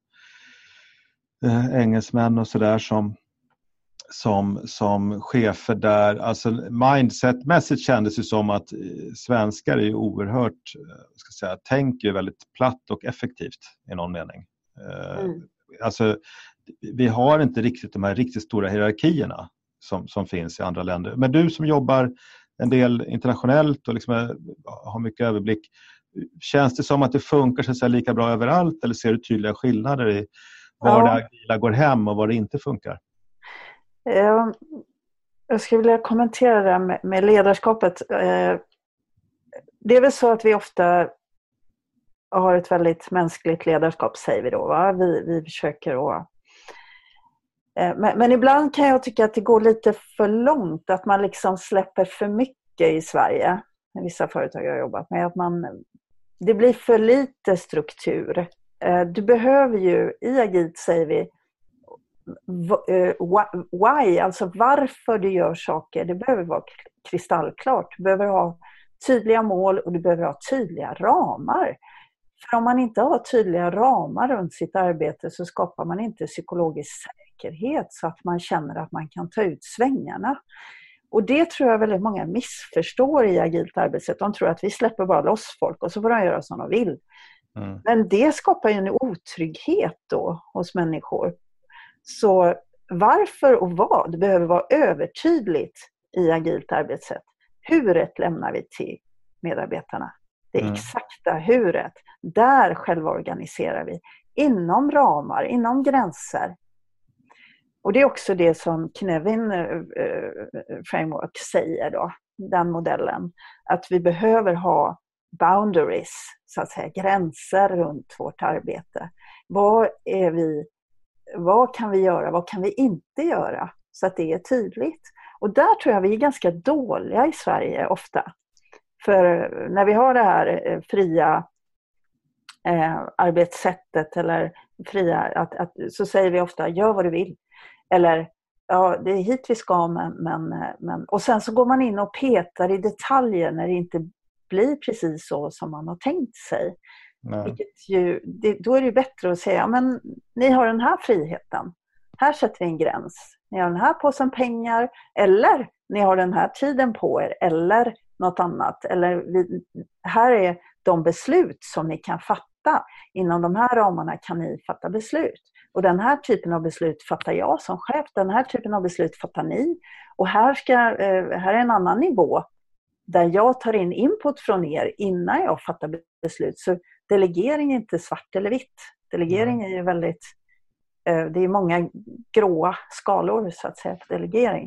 eh, engelsmän och sådär som, som, som chefer där, alltså mindsetmässigt kändes det som att eh, svenskar är ju oerhört, eh, ska säga, tänker väldigt platt och effektivt i någon mening. Uh, mm. Alltså vi har inte riktigt de här riktigt stora hierarkierna som, som finns i andra länder. Men du som jobbar en del internationellt och liksom har mycket överblick, känns det som att det funkar så att säga lika bra överallt eller ser du tydliga skillnader i var ja. det agila går hem och var det inte funkar? Jag skulle vilja kommentera det med, med ledarskapet. Det är väl så att vi ofta har ett väldigt mänskligt ledarskap, säger vi då. Va? Vi, vi försöker att... Men, men ibland kan jag tycka att det går lite för långt. Att man liksom släpper för mycket i Sverige. Vissa företag jag har jobbat med. Att man, det blir för lite struktur. Du behöver ju, i agilt säger vi, why, alltså varför du gör saker. Det behöver vara kristallklart. Du behöver ha tydliga mål och du behöver ha tydliga ramar. För om man inte har tydliga ramar runt sitt arbete så skapar man inte psykologisk säkerhet så att man känner att man kan ta ut svängarna. Och det tror jag väldigt många missförstår i agilt arbetssätt. De tror att vi släpper bara loss folk och så får de göra som de vill. Mm. Men det skapar ju en otrygghet då hos människor. Så varför och vad? Det behöver vara övertydligt i agilt arbetssätt. Huret lämnar vi till medarbetarna. Det mm. exakta huret. Där själva organiserar vi. Inom ramar, inom gränser. Och det är också det som Knevin uh, Framework säger då. Den modellen. Att vi behöver ha boundaries, så att säga, gränser runt vårt arbete. Vad är vi, vad kan vi göra, vad kan vi inte göra? Så att det är tydligt. Och där tror jag vi är ganska dåliga i Sverige ofta. För när vi har det här fria eh, arbetssättet eller fria, att, att, så säger vi ofta gör vad du vill. Eller ja, det är hit vi ska, men, men, men... Och sen så går man in och petar i detaljer när det inte blir precis så som man har tänkt sig. Vilket ju, det, då är det bättre att säga, men ni har den här friheten. Här sätter vi en gräns. Ni har den här påsen pengar, eller ni har den här tiden på er, eller något annat. Eller vi, här är de beslut som ni kan fatta detta. Inom de här ramarna kan ni fatta beslut. Och den här typen av beslut fattar jag som chef. Den här typen av beslut fattar ni. Och här, ska, här är en annan nivå där jag tar in input från er innan jag fattar beslut. Så delegering är inte svart eller vitt. Delegering är ju väldigt... Det är många gråa skalor så att säga på delegering.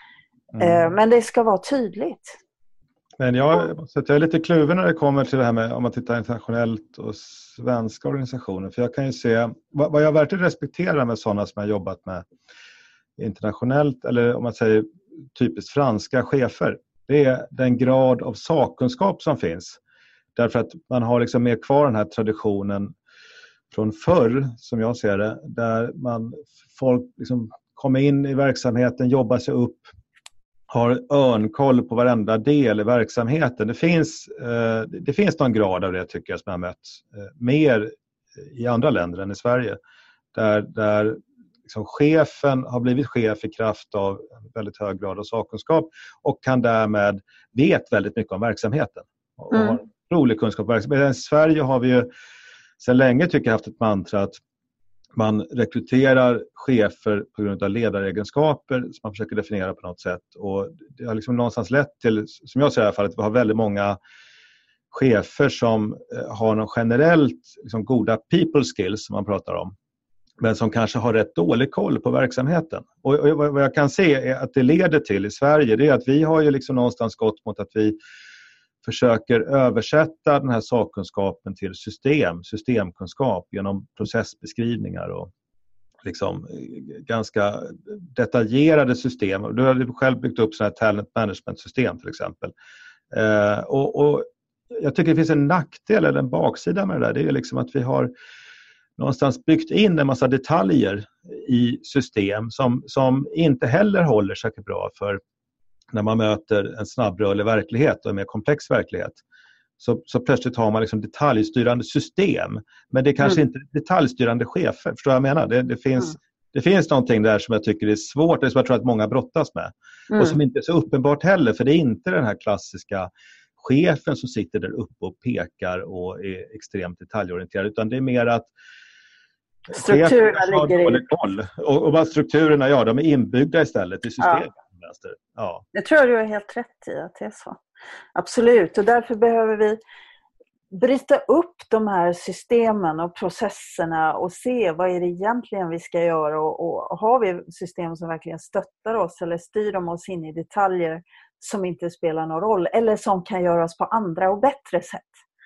Mm. Men det ska vara tydligt. Men jag, så jag är lite kluven när det kommer till det här med om man tittar internationellt och svenska organisationer. För jag kan ju se, vad, vad jag verkligen respekterar med sådana som jag jobbat med internationellt, eller om man säger typiskt franska chefer, det är den grad av sakkunskap som finns. Därför att man har liksom mer kvar den här traditionen från förr, som jag ser det, där man, folk liksom kommer in i verksamheten, jobbar sig upp, har örnkoll på varenda del i verksamheten. Det finns, eh, det finns någon grad av det tycker jag som jag har mött eh, mer i andra länder än i Sverige. Där, där liksom chefen har blivit chef i kraft av en väldigt hög grad av sakkunskap och kan därmed vet väldigt mycket om verksamheten. Och mm. har rolig kunskap om verksamheten. I Sverige har vi ju sedan länge tycker jag haft ett mantra att man rekryterar chefer på grund av ledaregenskaper som man försöker definiera på något sätt. Och det har liksom någonstans lett till, som jag ser i alla fall, att vi har väldigt många chefer som har någon generellt liksom goda people skills som man pratar om. Men som kanske har rätt dålig koll på verksamheten. Och, och vad jag kan se är att det leder till i Sverige, det är att vi har ju liksom någonstans gått mot att vi försöker översätta den här sakkunskapen till system, systemkunskap genom processbeskrivningar och liksom ganska detaljerade system. Du har själv byggt upp sådana här talent management-system till exempel. Eh, och, och jag tycker det finns en nackdel eller en baksida med det där. Det är liksom att vi har någonstans byggt in en massa detaljer i system som, som inte heller håller särskilt bra för när man möter en snabbrörlig verklighet och en mer komplex verklighet. Så, så plötsligt har man liksom detaljstyrande system. Men det är kanske mm. inte detaljstyrande chefer. Förstår jag vad jag menar? Det, det, finns, mm. det finns någonting där som jag tycker är svårt. Det som jag tror att många brottas med. Mm. Och som inte är så uppenbart heller. För det är inte den här klassiska chefen som sitter där uppe och pekar och är extremt detaljorienterad. Utan det är mer att strukturerna ligger i. Koll. Och, och bara strukturerna, ja, de är inbyggda istället i systemet. Ja. Ja. Jag tror du har helt rätt i att det är så. Absolut, och därför behöver vi bryta upp de här systemen och processerna och se vad är det egentligen vi ska göra och, och har vi system som verkligen stöttar oss eller styr de oss in i detaljer som inte spelar någon roll eller som kan göras på andra och bättre sätt.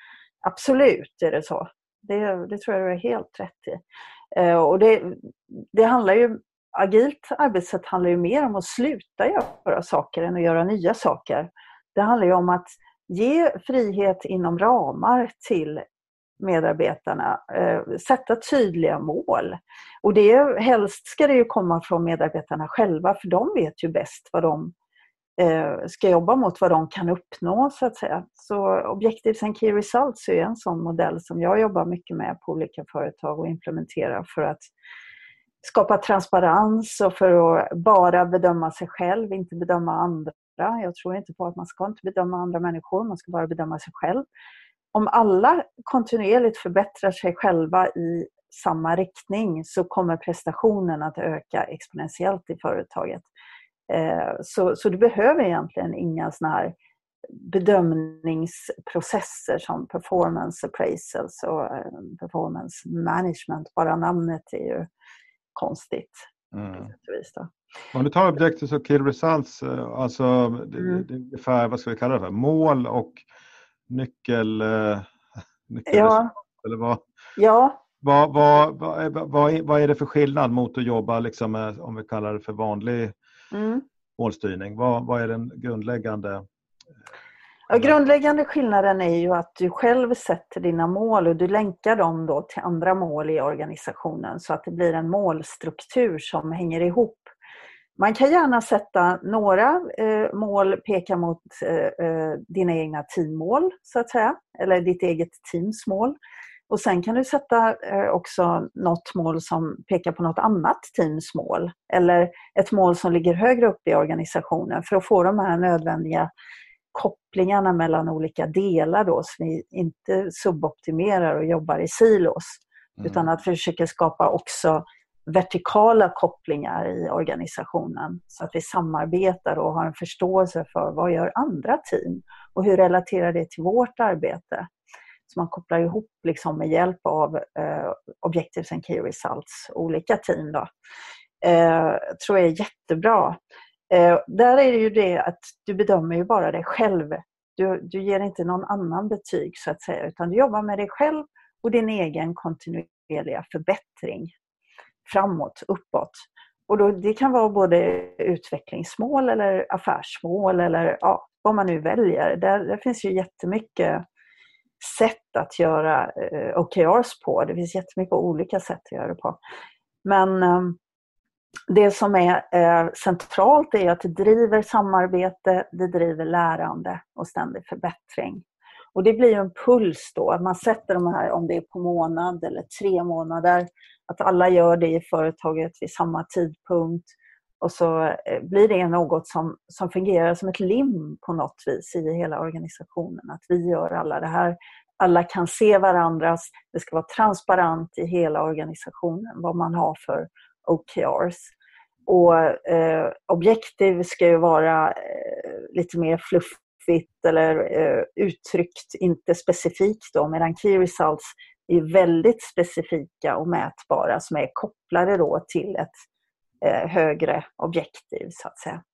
Absolut är det så. Det, det tror jag du är helt rätt i. Eh, och det, det handlar ju agilt arbetssätt handlar ju mer om att sluta göra saker än att göra nya saker. Det handlar ju om att ge frihet inom ramar till medarbetarna, eh, sätta tydliga mål. Och det, helst ska det ju komma från medarbetarna själva, för de vet ju bäst vad de eh, ska jobba mot, vad de kan uppnå så att säga. Så Objectives and Key Results är en sån modell som jag jobbar mycket med på olika företag och implementerar för att skapa transparens och för att bara bedöma sig själv, inte bedöma andra. Jag tror inte på att man ska inte bedöma andra människor, man ska bara bedöma sig själv. Om alla kontinuerligt förbättrar sig själva i samma riktning så kommer prestationen att öka exponentiellt i företaget. Så, så du behöver egentligen inga såna här bedömningsprocesser som performance appraisals och performance management. Bara namnet är ju konstigt. Mm. Om du tar Objectives och Key Results, alltså mm. det, det är ungefär, vad ska vi kalla det för? Mål och nyckel, nyckel ja. eller vad? Ja. Vad, vad, vad, vad, vad är det för skillnad mot att jobba liksom med, om vi kallar det för vanlig mm. målstyrning? Vad, vad är den grundläggande? Ja, grundläggande skillnaden är ju att du själv sätter dina mål och du länkar dem då till andra mål i organisationen så att det blir en målstruktur som hänger ihop. Man kan gärna sätta några eh, mål peka mot eh, dina egna teammål så att säga, eller ditt eget teams mål. Och sen kan du sätta eh, också något mål som pekar på något annat teams mål eller ett mål som ligger högre upp i organisationen för att få de här nödvändiga kopplingarna mellan olika delar då, så vi inte suboptimerar och jobbar i silos. Mm. Utan att försöka skapa också vertikala kopplingar i organisationen. Så att vi samarbetar och har en förståelse för vad gör andra team och hur relaterar det till vårt arbete. Så man kopplar ihop liksom med hjälp av eh, Objectives and Key Results, olika team då. Eh, tror jag är jättebra. Eh, där är det ju det att du bedömer ju bara dig själv. Du, du ger inte någon annan betyg så att säga, utan du jobbar med dig själv och din egen kontinuerliga förbättring framåt, uppåt. Och då, det kan vara både utvecklingsmål eller affärsmål eller ja, vad man nu väljer. Där, där finns ju jättemycket sätt att göra eh, O K Rs på. Det finns jättemycket olika sätt att göra det på. Men eh, det som är eh, centralt är att det driver samarbete, det driver lärande och ständig förbättring. Och det blir ju en puls då, att man sätter de här, om det är på månad eller tre månader, att alla gör det i företaget vid samma tidpunkt. Och så eh, blir det något som, som fungerar som ett lim på något vis i hela organisationen. Att vi gör alla det här, alla kan se varandras, det ska vara transparent i hela organisationen vad man har för O K Rs. Och eh, Objective ska ju vara eh, lite mer fluffigt eller eh, uttryckt, inte specifikt då, medan Key Results är väldigt specifika och mätbara som är kopplade då till ett eh, högre objektiv så att säga.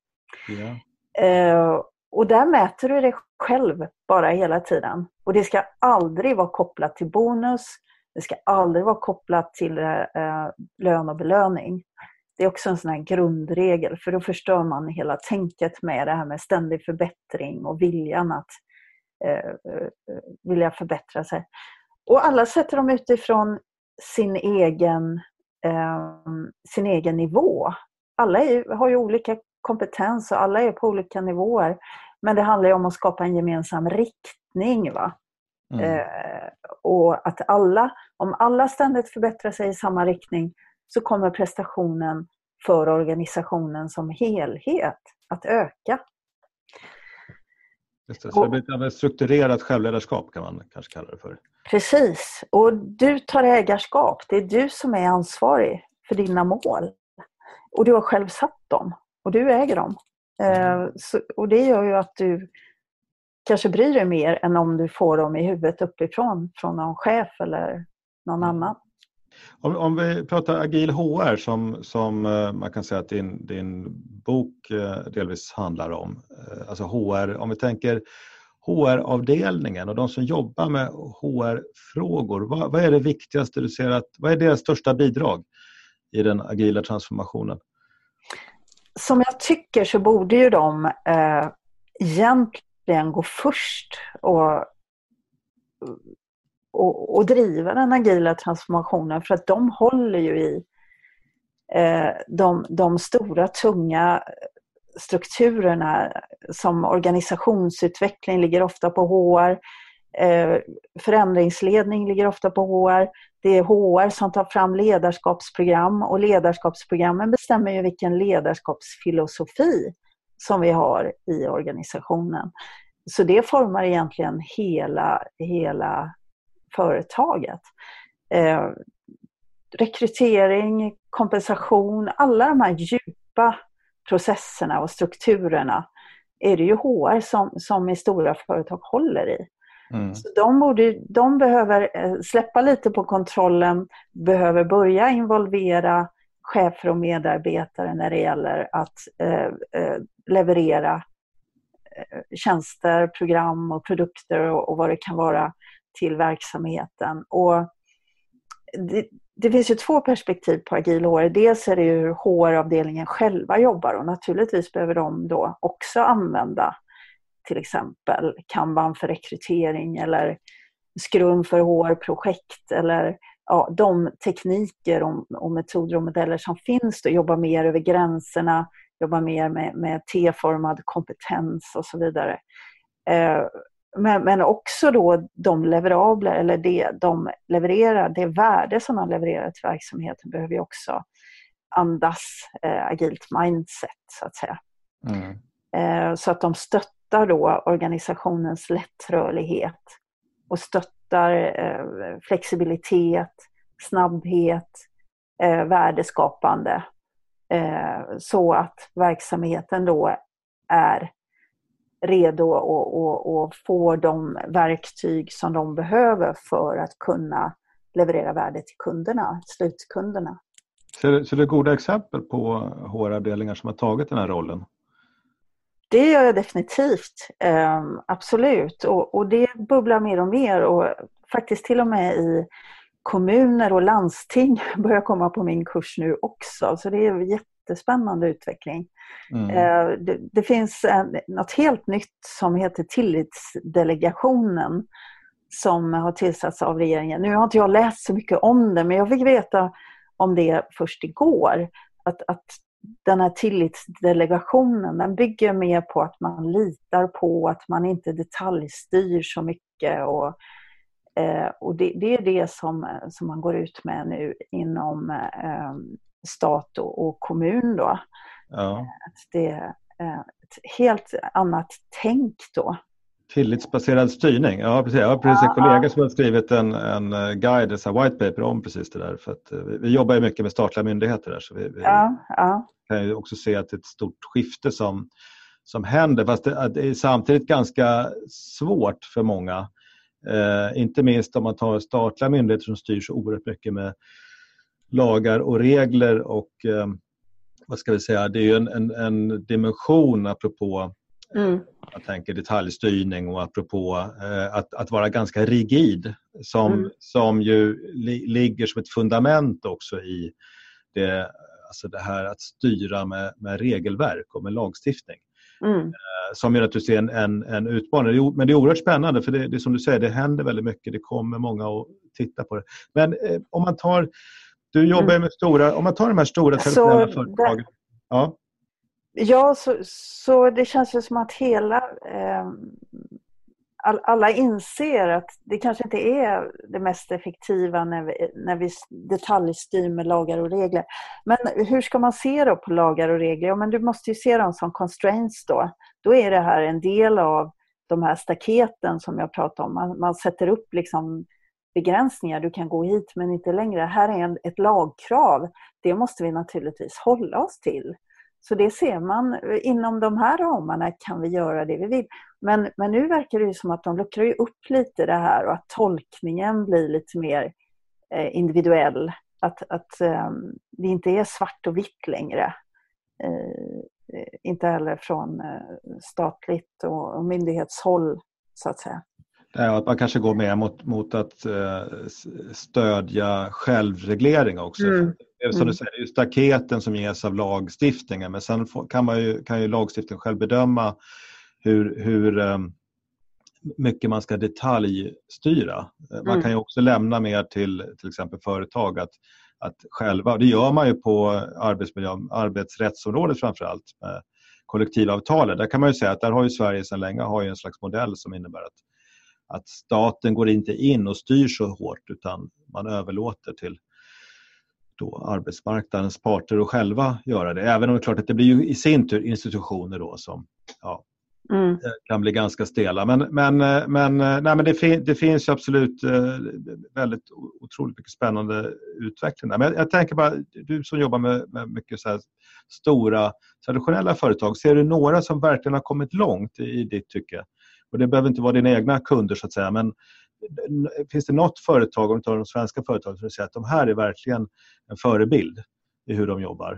Ja. Eh, och där mäter du dig själv bara hela tiden. Och det ska aldrig vara kopplat till bonus, det ska aldrig vara kopplat till eh, lön och belöning. Det är också en sån här grundregel, för då förstör man hela tänket med det här med ständig förbättring och viljan att eh, vilja förbättra sig. Och alla sätter dem utifrån sin egen, eh, sin egen nivå. Alla är, har ju olika kompetens och alla är på olika nivåer. Men det handlar ju om att skapa en gemensam riktning, va? Mm. Eh, och att alla, om alla ständigt förbättrar sig i samma riktning, så kommer prestationen för organisationen som helhet att öka. Just det, så det blir ett strukturerat självledarskap kan man kanske kalla det för. Precis, och du tar ägarskap. Det är du som är ansvarig för dina mål. Och du har själv satt dem och du äger dem. Mm. Eh, så, och det gör ju att du kanske bryr dig mer än om du får dem i huvudet uppifrån från någon chef eller någon mm. annan. Om, om vi pratar agil H R som, som man kan säga att din, din bok delvis handlar om. Alltså H R, om vi tänker H R-avdelningen och de som jobbar med H R-frågor. Vad, vad är det viktigaste du ser att, vad är deras största bidrag i den agila transformationen? Som jag tycker så borde ju de eh, egentligen gå först och Och, och driva den agila transformationen, för att de håller ju i eh, de, de stora tunga strukturerna som organisationsutveckling ligger ofta på H R, eh, förändringsledning ligger ofta på H R, det är H R som tar fram ledarskapsprogram och ledarskapsprogrammen bestämmer ju vilken ledarskapsfilosofi som vi har i organisationen. Så det formar egentligen hela, hela företaget. Eh, rekrytering, kompensation, alla de här djupa processerna och strukturerna är det ju H R som, som i stora företag håller i. Mm. Så de, borde, de behöver släppa lite på kontrollen, behöver börja involvera chefer och medarbetare när det gäller att eh, eh, leverera eh, tjänster, program och produkter och, och vad det kan vara till verksamheten. Och det, det finns ju två perspektiv på agil H R. Dels är det ju hur H R-avdelningen själva jobbar, och naturligtvis behöver de då också använda till exempel Kanban för rekrytering eller Scrum för H R-projekt eller ja, de tekniker och, och metoder och modeller som finns då, jobba mer över gränserna, jobba mer med, med T-formad kompetens och så vidare. Eh, Men, men också då de leverabler eller det de levererar, det värde som de levererar till verksamheten behöver ju också andas eh, agilt mindset så att säga. Mm. Eh, så att de stöttar stöttar då organisationens lättrörlighet och stöttar eh, flexibilitet, snabbhet, eh, värdeskapande eh, så att verksamheten då är redo och, och, och får de verktyg som de behöver för att kunna leverera värde till kunderna, slutkunderna. Så, så det är goda exempel på H R-avdelningar som har tagit den här rollen? Det gör jag definitivt, eh, absolut. Och, och det bubblar mer och mer och faktiskt till och med i kommuner och landsting börjar komma på min kurs nu också. Så det är en jättespännande utveckling. Mm. Eh, det, det finns en, något helt nytt som heter Tillitsdelegationen som har tillsatts av regeringen. Nu har inte jag läst så mycket om det, men jag fick veta om det först igår. Att, att den här tillitsdelegationen, den bygger mer på att man litar på att man inte detaljstyr så mycket. Och, eh, och det, det är det som, som man går ut med nu inom eh, stat och, och kommun då. Ja. Att det är ett helt annat tänk då. Tillitsbaserad styrning. Ja, precis. Jag har precis en kollega som har skrivit en, en guide, en white paper om precis det där. För att vi, vi jobbar ju mycket med statliga myndigheter där. Så vi, vi ja, ja. kan ju också se att det är ett stort skifte som, som händer. Fast det, det är samtidigt ganska svårt för många. Eh, inte minst om man tar statliga myndigheter som styr så oerhört mycket med lagar och regler. Och eh, vad ska vi säga, det är ju en, en, en dimension apropå Mm. jag tänker detaljstyrning och apropå eh, att, att vara ganska rigid som, mm. som ju li, ligger som ett fundament också i det, alltså det här att styra med, med regelverk och med lagstiftning. Mm. Eh, som ju naturligtvis är en, en, en utmaning. Men det är oerhört spännande för det, det är som du säger, det händer väldigt mycket. Det kommer många att titta på det. Men eh, om man tar, du jobbar ju mm. med stora, om man tar de här stora traditionella så företagen. Det... Ja. Ja, så, så det känns ju som att hela, eh, all, alla inser att det kanske inte är det mest effektiva när vi, när vi detaljstyr med lagar och regler. Men hur ska man se då på lagar och regler? Ja, men du måste ju se dem som constraints då. Då är det här en del av de här staketen som jag pratade om. Man, man sätter upp liksom begränsningar. Du kan gå hit men inte längre. Här är en, ett lagkrav. Det måste vi naturligtvis hålla oss till. Så det ser man, inom de här ramarna kan vi göra det vi vill. Men, men nu verkar det ju som att de luckrar ju upp lite det här och att tolkningen blir lite mer eh, individuell. Att, att eh, det inte är svart och vitt längre. Eh, inte heller från eh, statligt och, och myndighetshåll så att säga. Ja, att man kanske går med mot, mot att eh, stödja självreglering också. Mm. Som du säger, det är ju staketen som ges av lagstiftningen. Men sen får, kan, man ju, kan ju lagstiftningen själv bedöma hur, hur um, mycket man ska detaljstyra. Mm. Man kan ju också lämna mer till till exempel företag att, att själva, det gör man ju på arbetsmiljö, arbetsrättsområdet framförallt med kollektivavtalet. Där kan man ju säga att där har ju Sverige sedan länge har ju en slags modell som innebär att, att staten går inte in och styr så hårt utan man överlåter till då arbetsmarknadens parter och själva göra det. Även om det är klart att det blir ju i sin tur institutioner då som ja, mm. kan bli ganska stela. Men, men, men, nej, men det, fin- det finns ju absolut eh, väldigt otroligt mycket spännande utveckling där. Men jag, jag tänker bara, du som jobbar med, med mycket så här stora traditionella företag, ser du några som verkligen har kommit långt i, i ditt tycke? Och det behöver inte vara dina egna kunder så att säga, men finns det något företag, om vi tar de svenska företagen, som säger att de här är verkligen en förebild i hur de jobbar?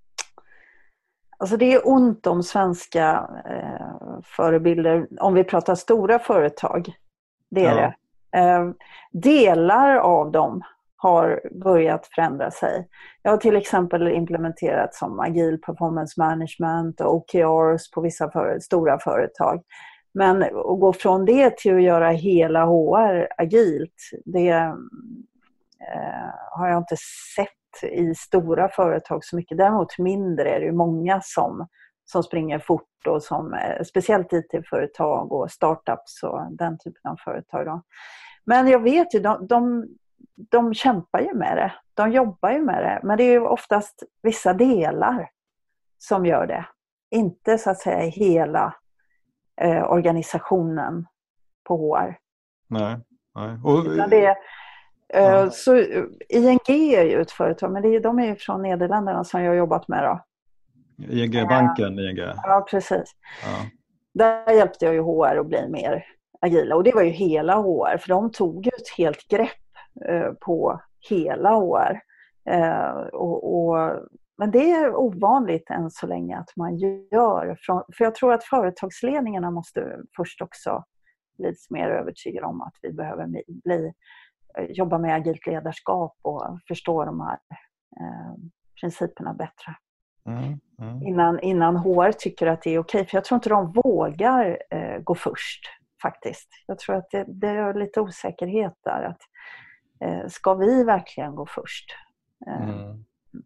Alltså det är ont om svenska eh, förebilder om vi pratar stora företag. Det är ja. det. Eh, delar av dem har börjat förändra sig. Jag har till exempel implementerat som agil performance management och O K Rs på vissa för, stora företag. Men att gå från det till att göra hela H R agilt, det eh, har jag inte sett i stora företag så mycket. Däremot mindre är det många som, som springer fort och som eh, speciellt I T-företag och startups och den typen av företag. Då. Men jag vet ju, de, de, de kämpar ju med det. De jobbar ju med det. Men det är ju oftast vissa delar som gör det. Inte så att säga hela eh, organisationen på H R. Nej, nej. Och, det, eh, ja. så, I N G är ju ett företag, men det är, de är ju från Nederländerna som jag har jobbat med då. I N G-banken, I N G. Ja, precis. Ja. Där hjälpte jag ju H R att bli mer agila. Och det var ju hela H R, för de tog ju ett helt grepp eh, på hela H R. Eh, och, och, men det är ovanligt än så länge att man gör. Från, för jag tror att företagsledningarna måste först också bli mer övertygade om att vi behöver bli, jobba med agilt ledarskap och förstå de här eh, principerna bättre. Mm, mm. Innan, innan H R tycker att det är okej. För jag tror inte de vågar eh, gå först faktiskt. Jag tror att det, det är lite osäkerhet där. Att, eh, ska vi verkligen gå först? Eh, mm.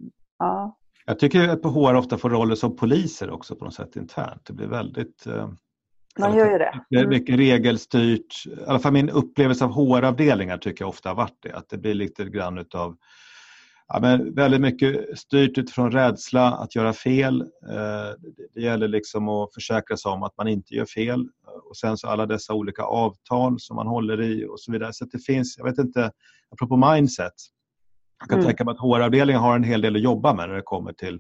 Ja. Jag tycker att på H R ofta får roller som poliser också på något sätt internt. Det blir väldigt... Eh, Man gör ju det. Det är mycket regelstyrt. I alla fall min upplevelse av H R-avdelningar tycker jag ofta har varit det. Att det blir lite grann utav... Ja, men väldigt mycket styrt utifrån rädsla att göra fel. Eh, det gäller liksom att försäkra sig om att man inte gör fel. Och sen så alla dessa olika avtal som man håller i och så vidare. Så att det finns, jag vet inte, apropå mindset. Jag kan mm. tänka mig att H R-avdelningen har en hel del att jobba med när det kommer till,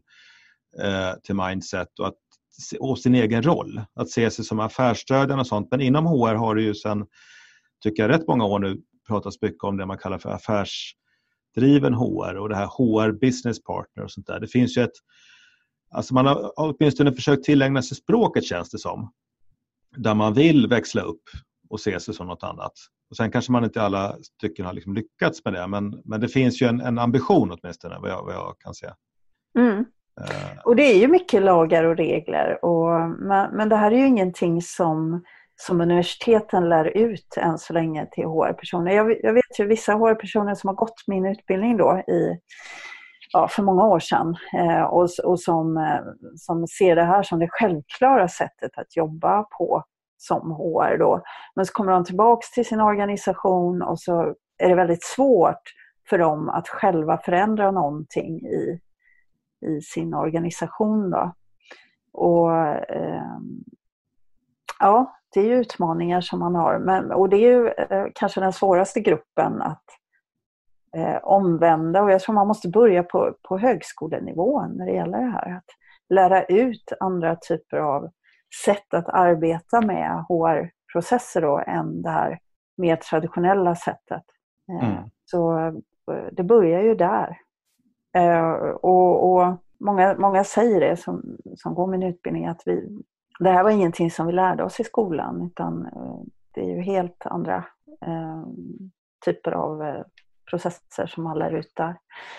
eh, till mindset och, att, och sin egen roll. Att se sig som affärsstödjare och sånt. Men inom H R har det ju sedan, tycker jag, rätt många år nu pratats mycket om det man kallar för affärsdriven H R och det här H R business partner och sånt där. Det finns ju ett, alltså man har åtminstone försökt tillägna sig språket, känns det som. Där man vill växla upp och se sig som något annat. Och sen kanske man inte i alla stycken har liksom lyckats med det. Men, men det finns ju en, en ambition åtminstone vad jag, vad jag kan se. Mm. Uh. Och det är ju mycket lagar och regler. Och, men, men det här är ju ingenting som, som universiteten lär ut än så länge till H R-personer. Jag, jag vet ju vissa H R-personer som har gått min utbildning då i, ja, för många år sedan. Eh, och och som, eh, som ser det här som det självklara sättet att jobba på som H R då. Men så kommer de tillbaka till sin organisation och så är det väldigt svårt för dem att själva förändra någonting i, i sin organisation då. Och eh, ja, det är ju utmaningar som man har. Men, och det är ju eh, kanske den svåraste gruppen att eh, omvända. Och jag tror man måste börja på, på högskolenivån när det gäller det här. Att lära ut andra typer av sätt att arbeta med H R-processer då, än det här mer traditionella sättet. Mm. Så det börjar ju där. Och, och många, många säger det som, som går min utbildning, att vi, det här var ingenting som vi lärde oss i skolan, utan det är ju helt andra eh, typer av eh, processer som man lär ut där.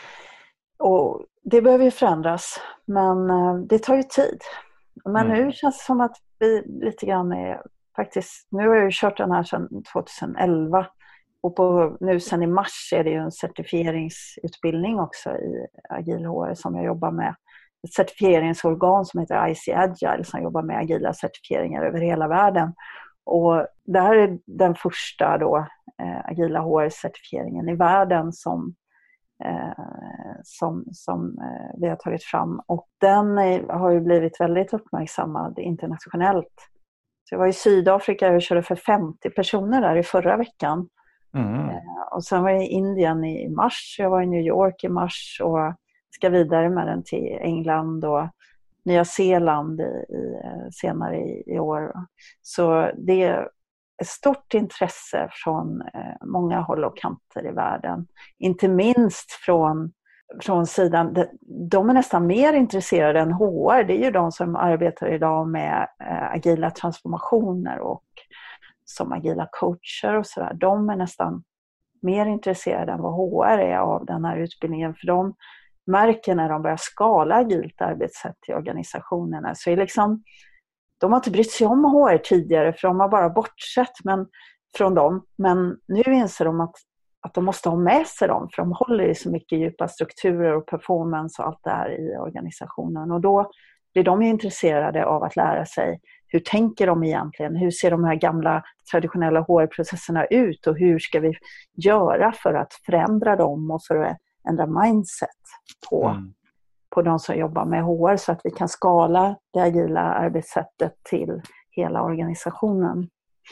Och det behöver ju förändras, men eh, det tar ju tid. Men mm. nu känns det som att vi lite grann är faktiskt, nu har jag ju kört den här sedan tjugoelva och på, nu sedan i mars är det ju en certifieringsutbildning också i Agil H R som jag jobbar med. Ett certifieringsorgan som heter I C Agile som jobbar med agila certifieringar över hela världen. Och det här är den första då, eh, agila H R-certifieringen i världen som Eh, som, som eh, vi har tagit fram, och den är, har ju blivit väldigt uppmärksammad internationellt. Så jag var i Sydafrika och körde för femtio personer där i förra veckan. Mm. Eh, och sen var jag i Indien i mars, jag var i New York i mars och ska vidare med den till England och Nya Zeeland i, i, senare i, i år. Så det är ett stort intresse från eh, många håll och kanter i världen. Inte minst från, från sidan, de, de är nästan mer intresserade än H R. Det är ju de som arbetar idag med eh, agila transformationer och som agila coacher och sådär. De är nästan mer intresserade än vad H R är av den här utbildningen. För de märker när de börjar skala agilt arbetssätt i organisationerna, så är liksom de har inte brytt sig om H R tidigare, för de har bara bortsett men, från dem. Men nu inser de att, att de måste ha med sig dem, för de håller i så mycket djupa strukturer och performance och allt det här i organisationen. Och då blir de intresserade av att lära sig, hur tänker de egentligen? Hur ser de här gamla traditionella H R-processerna ut? Och hur ska vi göra för att förändra dem och för att ändra mindset på mm. på de som jobbar med H R, så att vi kan skala det agila arbetssättet till hela organisationen.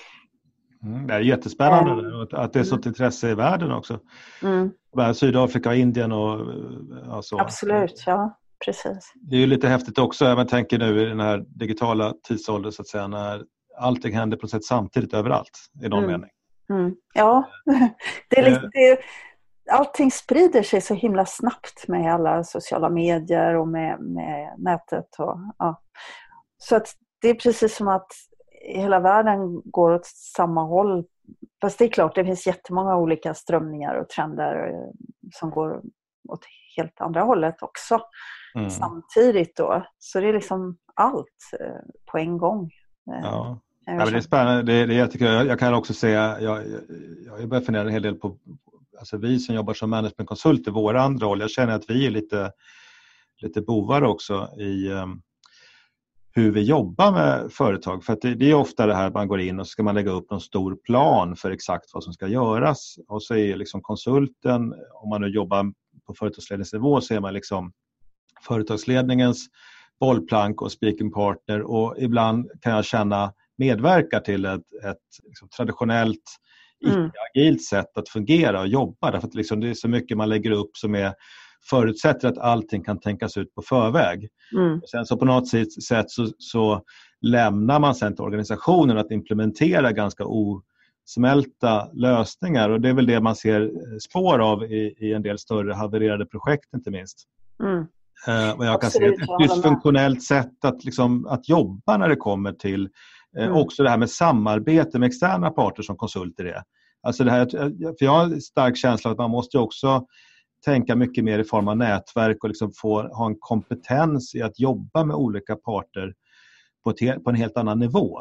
Mm, det är jättespännande mm. att det är sånt intresse i världen också. Mm. Sydafrika, Indien och ja, så. Absolut, ja, precis. Det är ju lite häftigt också, jag tänker nu i den här digitala tidsåldern så att säga, när allting händer på ett sätt samtidigt överallt i någon mm. mening. Mm. Ja, det är lite, det, allting sprider sig så himla snabbt med alla sociala medier och med, med nätet. Och, ja. Så att det är precis som att hela världen går åt samma håll. Fast det är klart, det finns jättemånga olika strömningar och trender som går åt helt andra hållet också. Mm. Samtidigt då. Så det är liksom allt på en gång. Ja. Ja, men det är spännande. Det, det, jag, tycker, jag, jag kan också säga, jag, jag, jag börjar fundera en hel del på, alltså vi som jobbar som managementkonsulter, våra andra roll, jag känner att vi är lite, lite bovar också i um, hur vi jobbar med företag. För att det, det är ofta det här att man går in och så ska man lägga upp en stor plan för exakt vad som ska göras. Och så är liksom konsulten, om man nu jobbar på företagsledningsnivå, så är man liksom företagsledningens bollplank och speaking partner, och ibland kan jag känna medverkar till ett, ett liksom, traditionellt mm. icke-agilt sätt att fungera och jobba. Därför att liksom, det är så mycket man lägger upp som är, förutsätter att allting kan tänkas ut på förväg. Mm. Och sen så på något sätt så, så lämnar man sen till organisationen att implementera ganska osmälta lösningar. Och det är väl det man ser spår av i, i en del större havererade projekt inte minst. Mm. Uh, och jag kan se ett, ett dysfunktionellt sätt att, liksom, att jobba när det kommer till Mm. också det här med samarbete med externa parter som konsulter är. Alltså det här, för jag har en stark känsla av att man måste också tänka mycket mer i form av nätverk och liksom få ha en kompetens i att jobba med olika parter på, ett, på en helt annan nivå.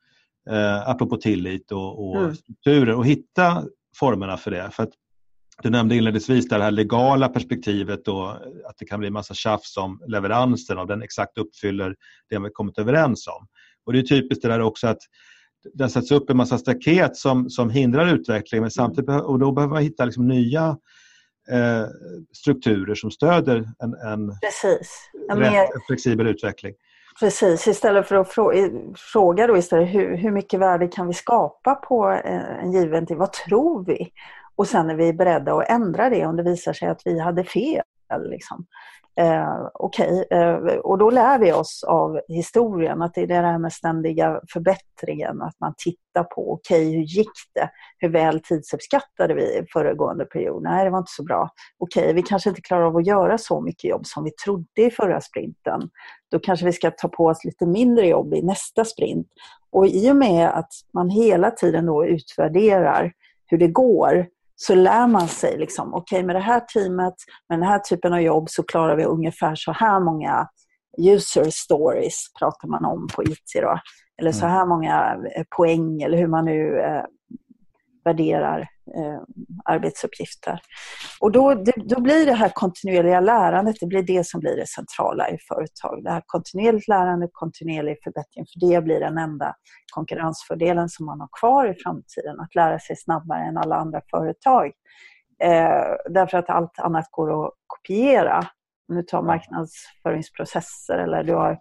Eh, apropå tillit och, och mm. strukturer, och hitta formerna för det. För att du nämnde inledningsvis det här legala perspektivet och att det kan bli en massa tjafs om leveransen av den exakt uppfyller det vi kommit överens om. Och det är typiskt det där också att det sätts upp en massa staket som, som hindrar utveckling, men samtidigt och då behöver man hitta liksom nya eh, strukturer som stöder en, en Precis. rätt, mer, flexibel utveckling. Precis, istället för att fråga, fråga då istället hur, hur mycket värde kan vi skapa på en given tid, vad tror vi? Och sen är vi beredda att ändra det om det visar sig att vi hade fel. Liksom. Eh, Okej, okay. eh, och då lär vi oss av historien att det är det här med ständiga förbättringen, att man tittar på okej, okay, hur gick det? Hur väl tidsuppskattade vi föregående period? Nej, det var inte så bra. Okej, okay, vi kanske inte klarar av att göra så mycket jobb som vi trodde i förra sprinten. Då kanske vi ska ta på oss lite mindre jobb i nästa sprint. Och i och med att man hela tiden då utvärderar hur det går, så lär man sig liksom, okej, okay, med det här teamet, med den här typen av jobb så klarar vi ungefär så här många user stories pratar man om på I T då. Eller så här många poäng, eller hur man nu eh, värderar eh, arbetsuppgifter. Och då, det, då blir det här kontinuerliga lärandet, det blir det som blir det centrala i företag. Det här kontinuerligt lärande, kontinuerlig förbättring, för det blir den enda konkurrensfördelen som man har kvar i framtiden, att lära sig snabbare än alla andra företag. Eh, därför att allt annat går att kopiera. Om du tar marknadsföringsprocesser eller du har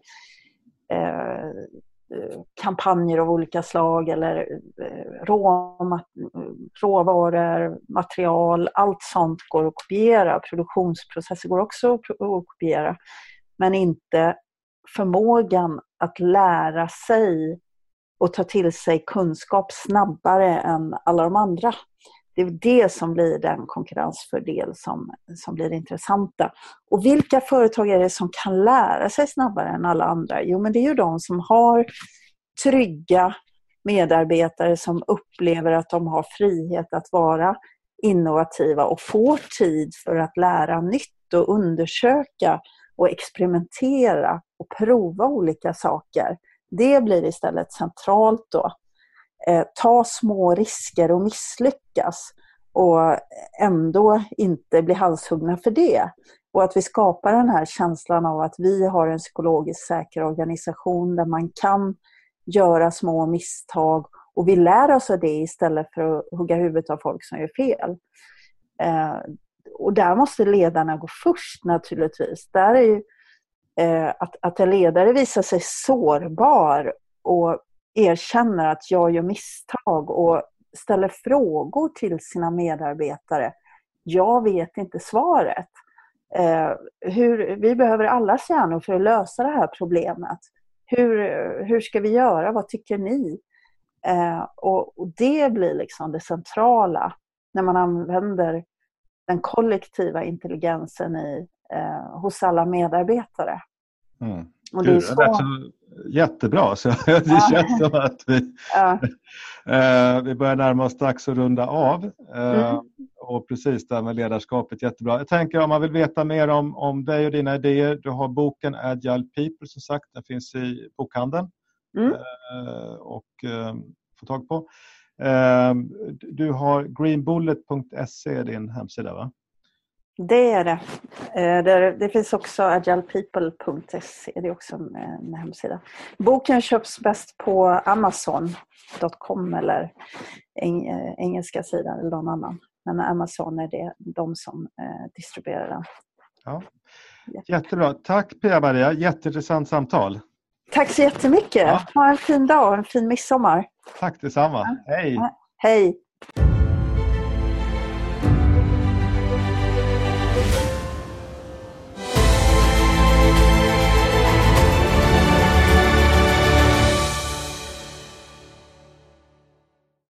eh, kampanjer av olika slag eller rå, råvaror, material, allt sånt går att kopiera. Produktionsprocesser går också att kopiera. Men inte förmågan att lära sig och ta till sig kunskap snabbare än alla de andra. Det är det som blir den konkurrensfördel som, som blir intressanta. Och vilka företag är det som kan lära sig snabbare än alla andra? Jo, men det är ju de som har trygga medarbetare som upplever att de har frihet att vara innovativa och får tid för att lära nytt och undersöka och experimentera och prova olika saker. Det blir istället centralt då. Eh, ta små risker och misslyckas och ändå inte bli halshuggna för det. Och att vi skapar den här känslan av att vi har en psykologiskt säker organisation där man kan göra små misstag och vi lär oss av det istället för att hugga huvudet av folk som gör fel. Eh, och där måste ledarna gå först naturligtvis. Där är ju eh, att, att en ledare visar sig sårbar och erkänner att jag gör misstag och ställer frågor till sina medarbetare. Jag vet inte svaret. Eh, hur, vi behöver allas hjärnor för att lösa det här problemet. Hur, hur ska vi göra? Vad tycker ni? Eh, och, och det blir liksom det centrala när man använder den kollektiva intelligensen i, eh, hos alla medarbetare. Mm. Och det är så... det jättebra, så det ja. känns som att vi, ja. eh, vi börjar närma oss dags att runda av. Eh, mm. Och precis där med ledarskapet, jättebra. Jag tänker om man vill veta mer om, om dig och dina idéer, du har boken Agile People som sagt, den finns i bokhandeln mm. eh, och eh, få tag på. Eh, du har greenbullet punkt se din hemsida, va? Det är det. Det, det finns också agile people punkt se, det är också en hemsida. Boken köps bäst på amazon punkt com eller eng, engelska sidan eller någon annan. Men Amazon är det de som eh, distribuerar den. Ja. Jättebra. Tack Pia-Maria, jätteintressant samtal. Tack så jättemycket. Ja. Ha en fin dag och en fin midsommar. Tack detsamma. Ja. Hej. Ja. Hej.